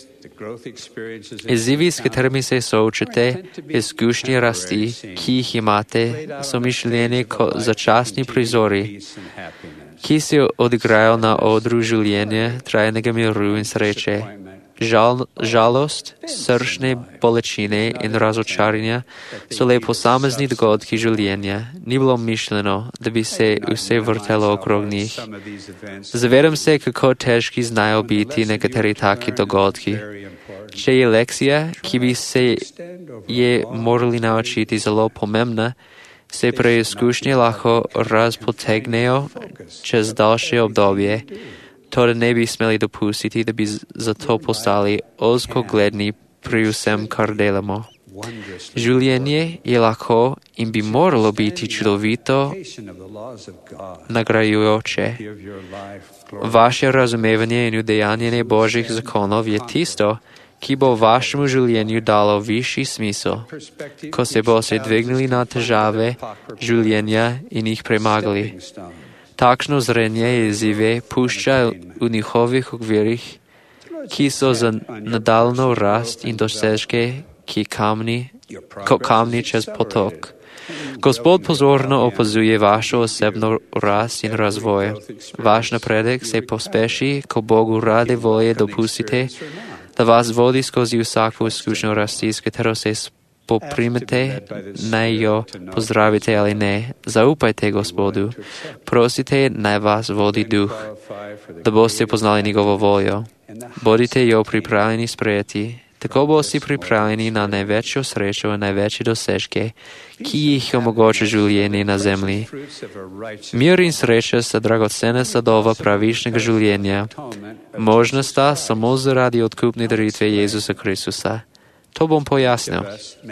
Izzivi, s katerimi se soočate, izkušnje rasti, ki jih imate, so mišljeni kot začasni prizori, ki se odigrajo na odru življenja, trajnega miru in sreče. Žal, žalost, srčne bolečine in razočaranja so le posamezni dogodki življenja. Ni bilo mišljeno, da bi se vse vrtelo okrog njih. Zavedam se, kako težki znajo biti nekateri taki dogodki. Če je lekcija, ki bi se je morali naučiti, zelo pomembna, se preizkušnje lahko razpotegnejo čez daljše obdobje. To, da ne bi smeli dopustiti, da bi zato postali ozkogledni pri vsem, kar delamo. Življenje je lahko in bi moralo biti čudovito, nagrajujoče. Vaše razumevanje in udejanjenje Božjih zakonov je tisto, ki bo vašemu življenju dalo višji smisel, ko se boste dvignili na težave življenja in jih premagali. Takšno zrenje izzive pušča v njihovih okvirih, ki so za nadaljno rast in dosežke, ki kamni, kot kamni čez potok. Gospod pozorno opazuje vašo osebno rast in razvoj. Vaš napredek se pospeši, ko Bogu rade volje dopustite, da vas vodi skozi vsako izkušnjo rasti, s katero se poprimete, naj jo pozdravite ali ne. Zaupajte Gospodu. Prosite, naj vas vodi duh, da boste poznali njegovo voljo. Bodite jo pripravljeni sprejeti. Tako boste pripravljeni na največjo srečo in največje dosežke, ki jih omogoča življenje na zemlji. Mir in sreča sta dragocena sadova pravičnega življenja. Možna sta samo zaradi odkupne daritve Jezusa Kristusa. To bom pojasnil.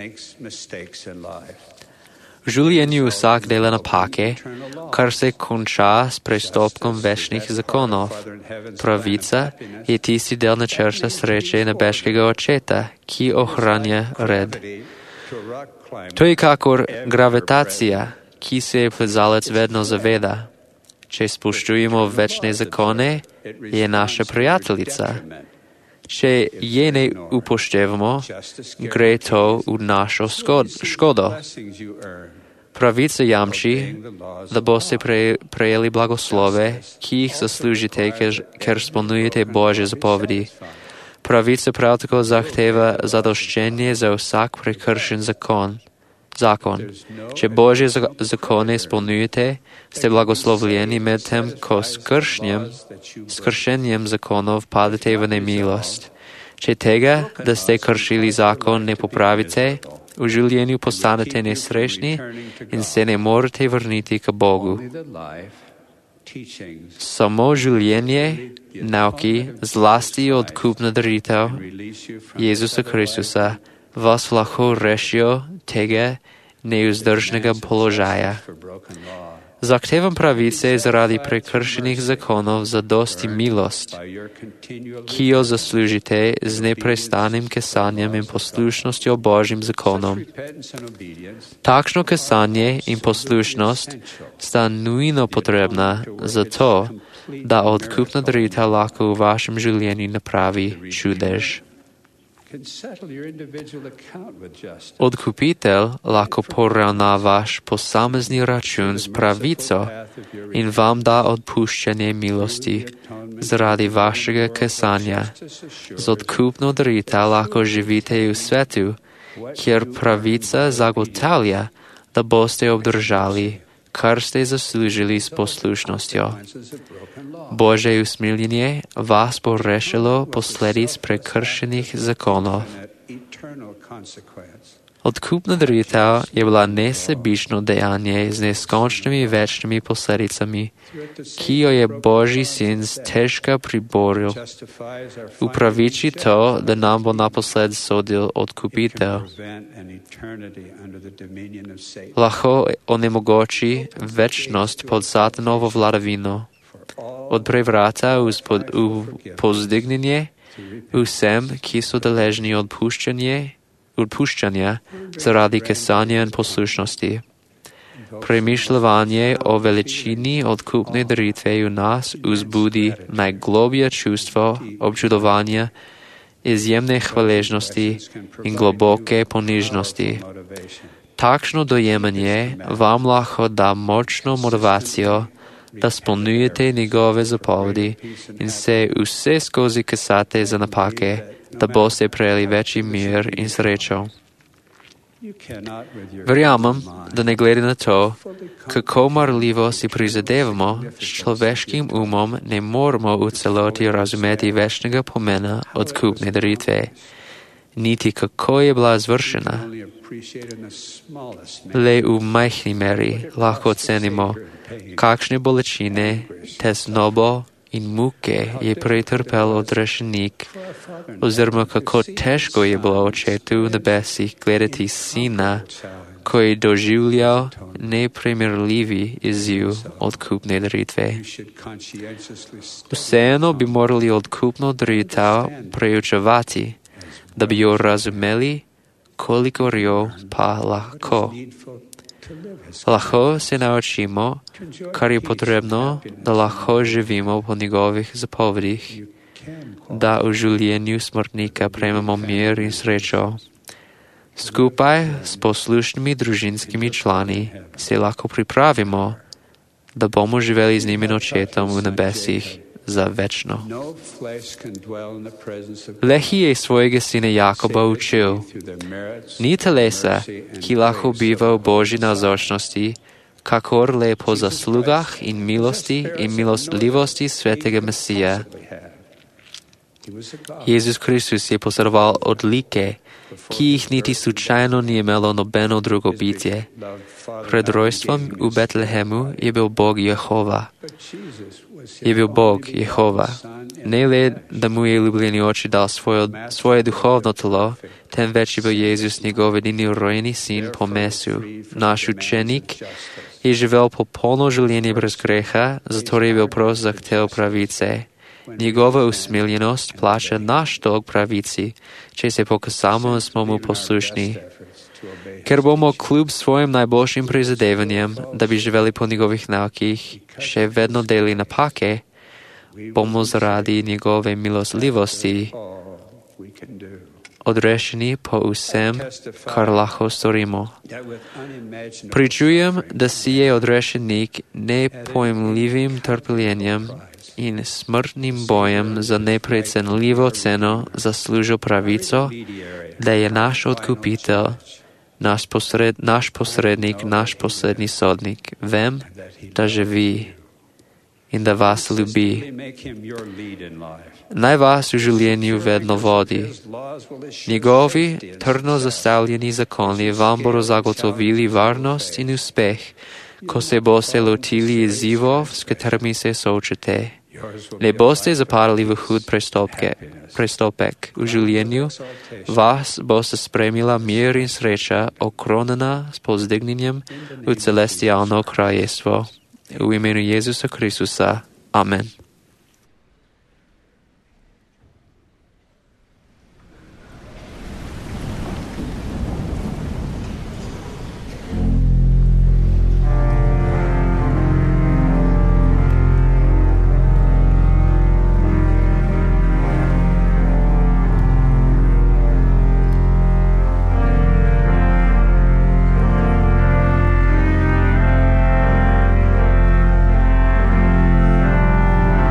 V življenju vsak dela napake, kar se konča s prestopkom večnih zakonov. Pravica je tisti del načrta sreče nebeškega očeta, ki ohranja red. To je kakor gravitacija, ki se plezalec vedno zaveda. Če spoštujemo večne zakone, je naša prijateljica. Če je ne upoštevamo, gre to v našo škodo. Pravica jamči, da boste prejeli blagoslove, ki jih zaslužite, ker spolnjujete Božje zapovedi. Pravica prav tako zahteva zadoščenje za vsak prekršen zakon. Zakon. Če Božje zakone spolnjujete, ste blagoslovljeni med tem, ko s kršnjem, s kršenjem zakonov padete v nemilost. Če tega, da ste kršili zakon, ne popravite, v življenju postanete nesrečni in se ne morete vrniti k Bogu. Samo življenje, nauki, zlasti odkupna daritev Jezusa Kristusa vas lahko rešijo tega neuzdržnega položaja. Zahtevam pravice zaradi prekršenih zakonov za dosti milost, ki jo zaslužite z neprestanim kesanjem in poslušnostjo Božjim zakonom. Takšno kesanje in poslušnost sta nujno potrebna za to, da odkupna daritev lahko v vašem življenju napravi čudež. Odkupitelj lahko poravna vaš posamezni račun s pravico in vam da odpuščanje milosti zaradi vašega kesanja. Z odkupno daritev lahko živite v svetu, kjer pravica zagotavlja, da boste obdržali, kar ste zaslužili s poslušnostjo. Božje usmiljenje vas bo rešilo posledic prekršenih zakonov. Odkupna daritev je bila nesebično dejanje z neskončnimi večnimi posledicami, ki jo je Božji sin stežka priboril. Upraviči to, da nam bo naposled sodil odkupitev. Lahko onemogoči večnost pod satanovo vladavino. Odpre vrata v povzdignjenje vsem, ki so deležni odpuščanje odpuščanja zaradi kesanja in poslušnosti. Premišljanje o veličini odkupne daritve v nas vzbudi najglobje čustvo občudovanja, izjemne hvaležnosti in globoke ponižnosti. Takšno dojemanje vam lahko da močno motivacijo, da spolnjujete njegove zapovedi in se vse skozi kesate za napake, da boste prejeli večji mir in srečo. Verjamem, da ne glede na to, kako marljivo si prizadevamo, s človeškim umom ne moramo v celoti razumeti večnega pomena odkupne daritve, niti kako je bila izvršena. Le v majhni meri lahko ocenimo, kakšne bolečine, tesnobo in muke je pretrpel odrešenik, oziroma kako težko je bilo očetu v nebesih gledati sina, ko je doživljal neprimerljivi izziv odkupne daritve. Vseeno bi morali odkupno daritev preučevati, da bi jo razumeli, kolikor jo pa lahko. Lahko se naučimo, kar je potrebno, da lahko živimo po njegovih zapovedih, da v življenju smrtnika prejmemo mir in srečo. Skupaj s poslušnimi družinskimi člani se lahko pripravimo, da bomo živeli z njim in očetom v nebesih za večno. Lehi je svojega sina Jakoba učil: ni telesa, ki lahko biva v Božji navzočnosti, kakor le po zaslugah in milosti in milostljivosti svetega Mesija. Jezus Kristus je posedoval odlike, ki jih niti slučajno ni imelo nobeno drugo bitje. Pred rojstvom v Betlehemu je bil Bog Jehova. Je bil Bog Jehova. Ne le, da mu je ljubljeni oče dal svojo, svoje duhovno telo, temveč je bil Jezus njegov edini rojeni sin po mesu. Naš učenik je živel popolno življenje brez greha, zato je bil prost zahtev pravice. Njegova usmiljenost plača naš dolg pravici, če se pokasamo in smo mu poslušni. Ker bomo kljub svojim najboljšim prizadevanjem, da bi živeli po njegovih naukih, še vedno deli napake, bomo zaradi njegove milostljivosti odrešeni po vsem, kar lahko storimo. Pričujem, da si je odrešenik nepojmljivim trpljenjem in smrtnim bojem za neprecenljivo ceno zaslužil pravico, da je naš odkupitelj, naš, posred, naš posrednik, naš poslednji sodnik. Vem, da živi in da vas ljubi. Naj vas v življenju vedno vodi. Njegovi trdno zastavljeni zakoni vam bodo zagotovili varnost in uspeh, ko se boste lotili izzivov, s katerimi se soočate. Ne boste zapadli v hud prestopek v življenju, vas boste spremila mir in sreča, okronana s povzdignjenjem v celestialno kraljestvo. V imenu Jezusa Kristusa. Amen. Thank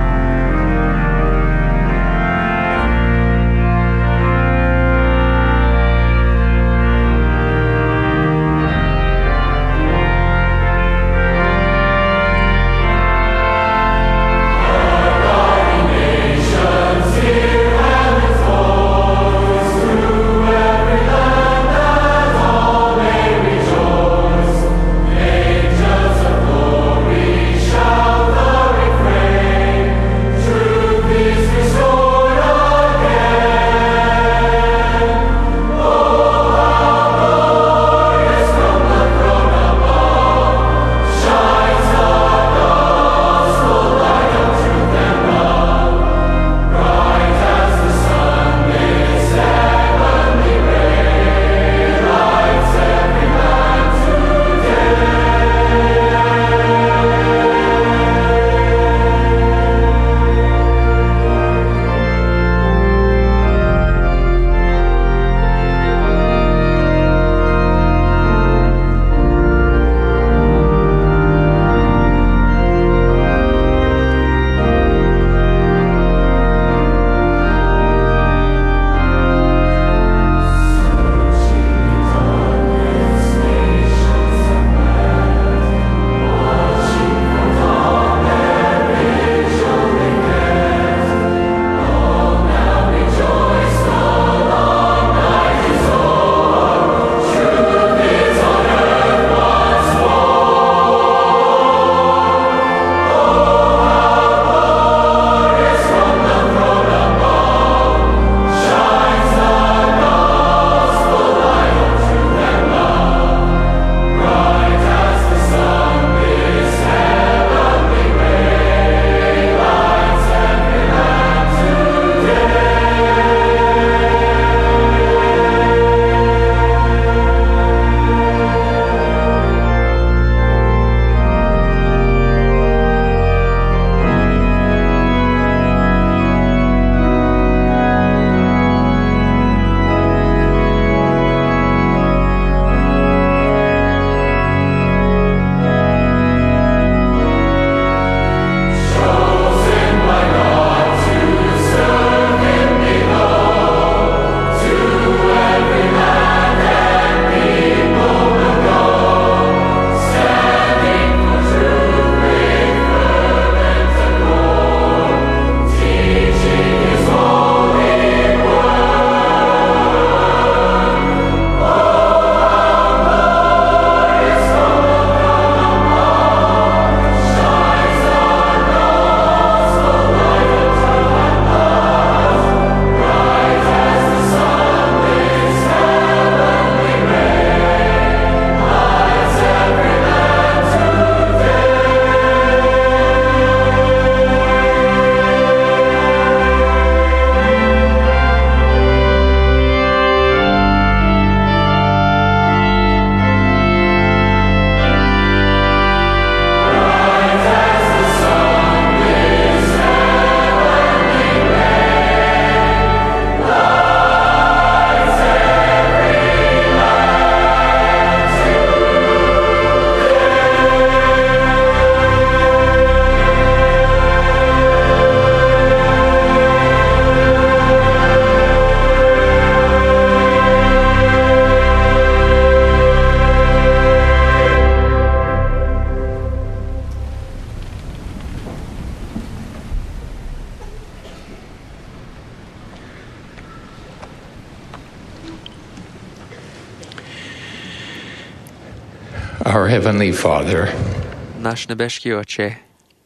Our Heavenly Father, Наш небешки Отче,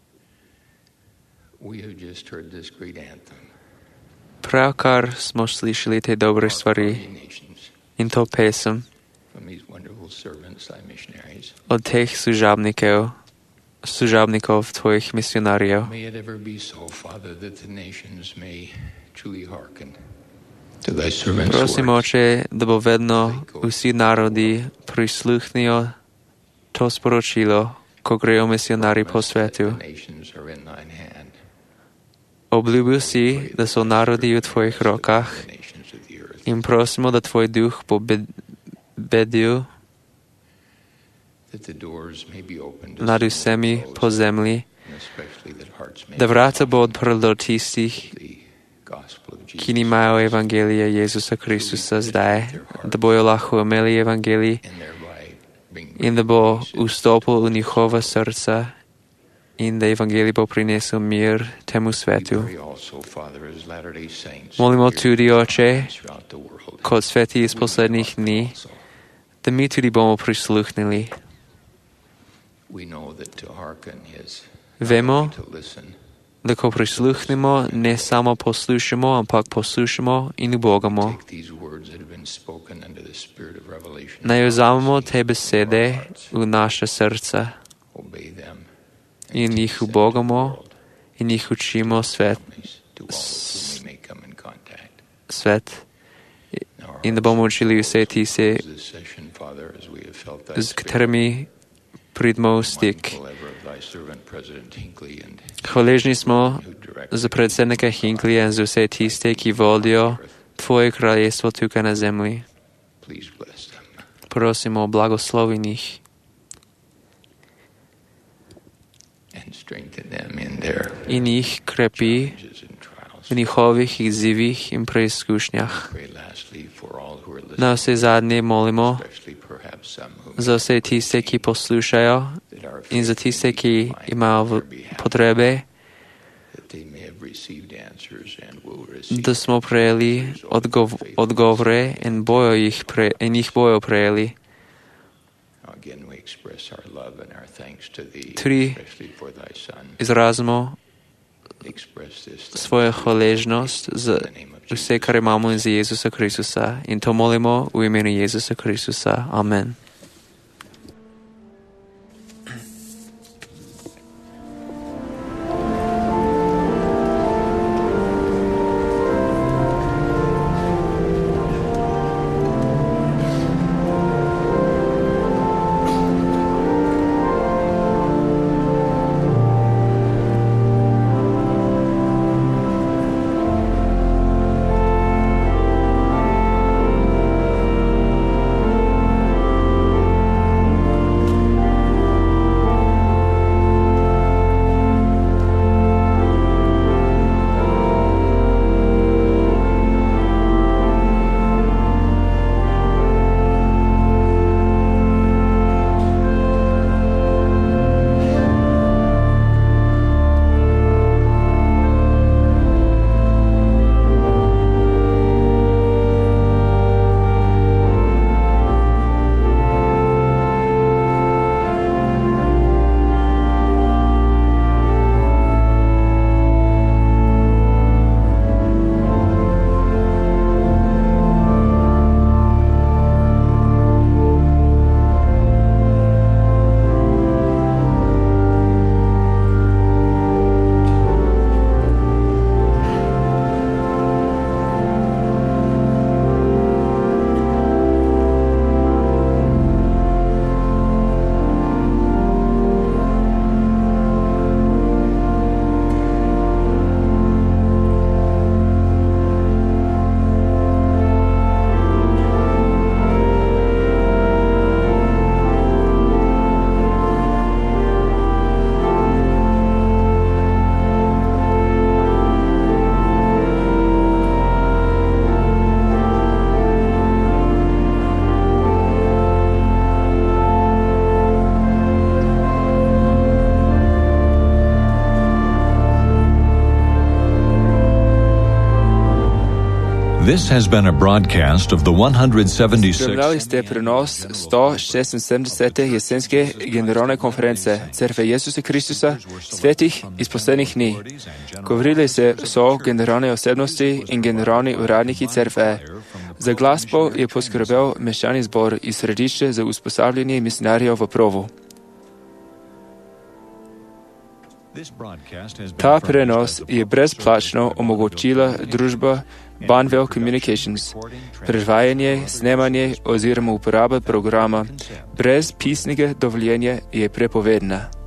we have just heard this great anthem правкар смо слышали те добре ствари, ин то песен from these wonderful servants, thy missionaries. od тех служебников, служебников Твоих миссионариев. May it ever be so, Father, that the nations may truly hearken to thy servants' Просим, words. Отче, да бо ведно усі народи прислухнio то споручило, когрео мисионари по свету. The nations are in thine hand. Облюбил си да со народи у Твоих руках, им просимо да Твой дух победил That the doors may be opened to над see усеми those, по земли, and especially that hearts may да врата бъдат прелотисти, the gospel of Jesus ки нимао Евангелия Иисуса Христуса здае, да бо лахуемели Евангелии, and thereby bring и да бо устопил у нихова сърца, и да Евангелие бо принесъл мир тему свету. pray also, Father, as Latter-day Saints Молимо here Туди, Отче, throughout the world. код свети из последних дни, да ми Туди бомо прислухнали. We know that to hearken is Вемо, to listen. да ко прислухнемо, не само послушamo, ампак послушamo и любогамо. Take these words that have been spoken under the spirit of revelation. Најозамемо те беседе у наше сърца, Obey them и них убогамо, и них учимо свет, to all with whom we may come in contact. свет, и да бомо учили усети се, This session, Father, as we have felt thy с которыми придмо стик. mindful ever of thy servant President Hinckley and Хвалежни смо за председника Хинклия, за усети сте, ки водио Твое кралjestvo тука на земли. please bless them. Просимо, благослови них And strengthen them in their и них крепи challenges and trials. в нихових и зивих им преискушнях. Pray lastly for all who are На listening, все задне молимо especially perhaps some who за все тисте, ки послушаjo, that are и за тисте, ки find имао their behalf, потребе, that they may have received answers and will receive да смо приели отгов, отговре, и боjo их пре, и них боjo приели. Again, we express our love and our thanks to thee, Tri especially for thy Son. изразимо Express this своя хвалежност за все, каре имамо за Иисуса Христуса. И то молимо у имени Иисуса Христуса. Амен. This has been a broadcast of the one hundred seventy-sixth Spremljali ste prenos sto šestinsedemdesete jesenske generalne konference Cerkve Jezusa Kristusa, svetih iz poslednjih dni. Govorili se so generalne osebnosti in generalni uradniki Cerkve. Za glasbo je poskrbel meščani zbor iz središče za usposabljanje misionarjev v Provu. Ta prenos je brezplačno omogočila družba Banwell Communications. Predvajanje, snemanje oziroma uporaba programa brez pisnega dovoljenja je prepovedna.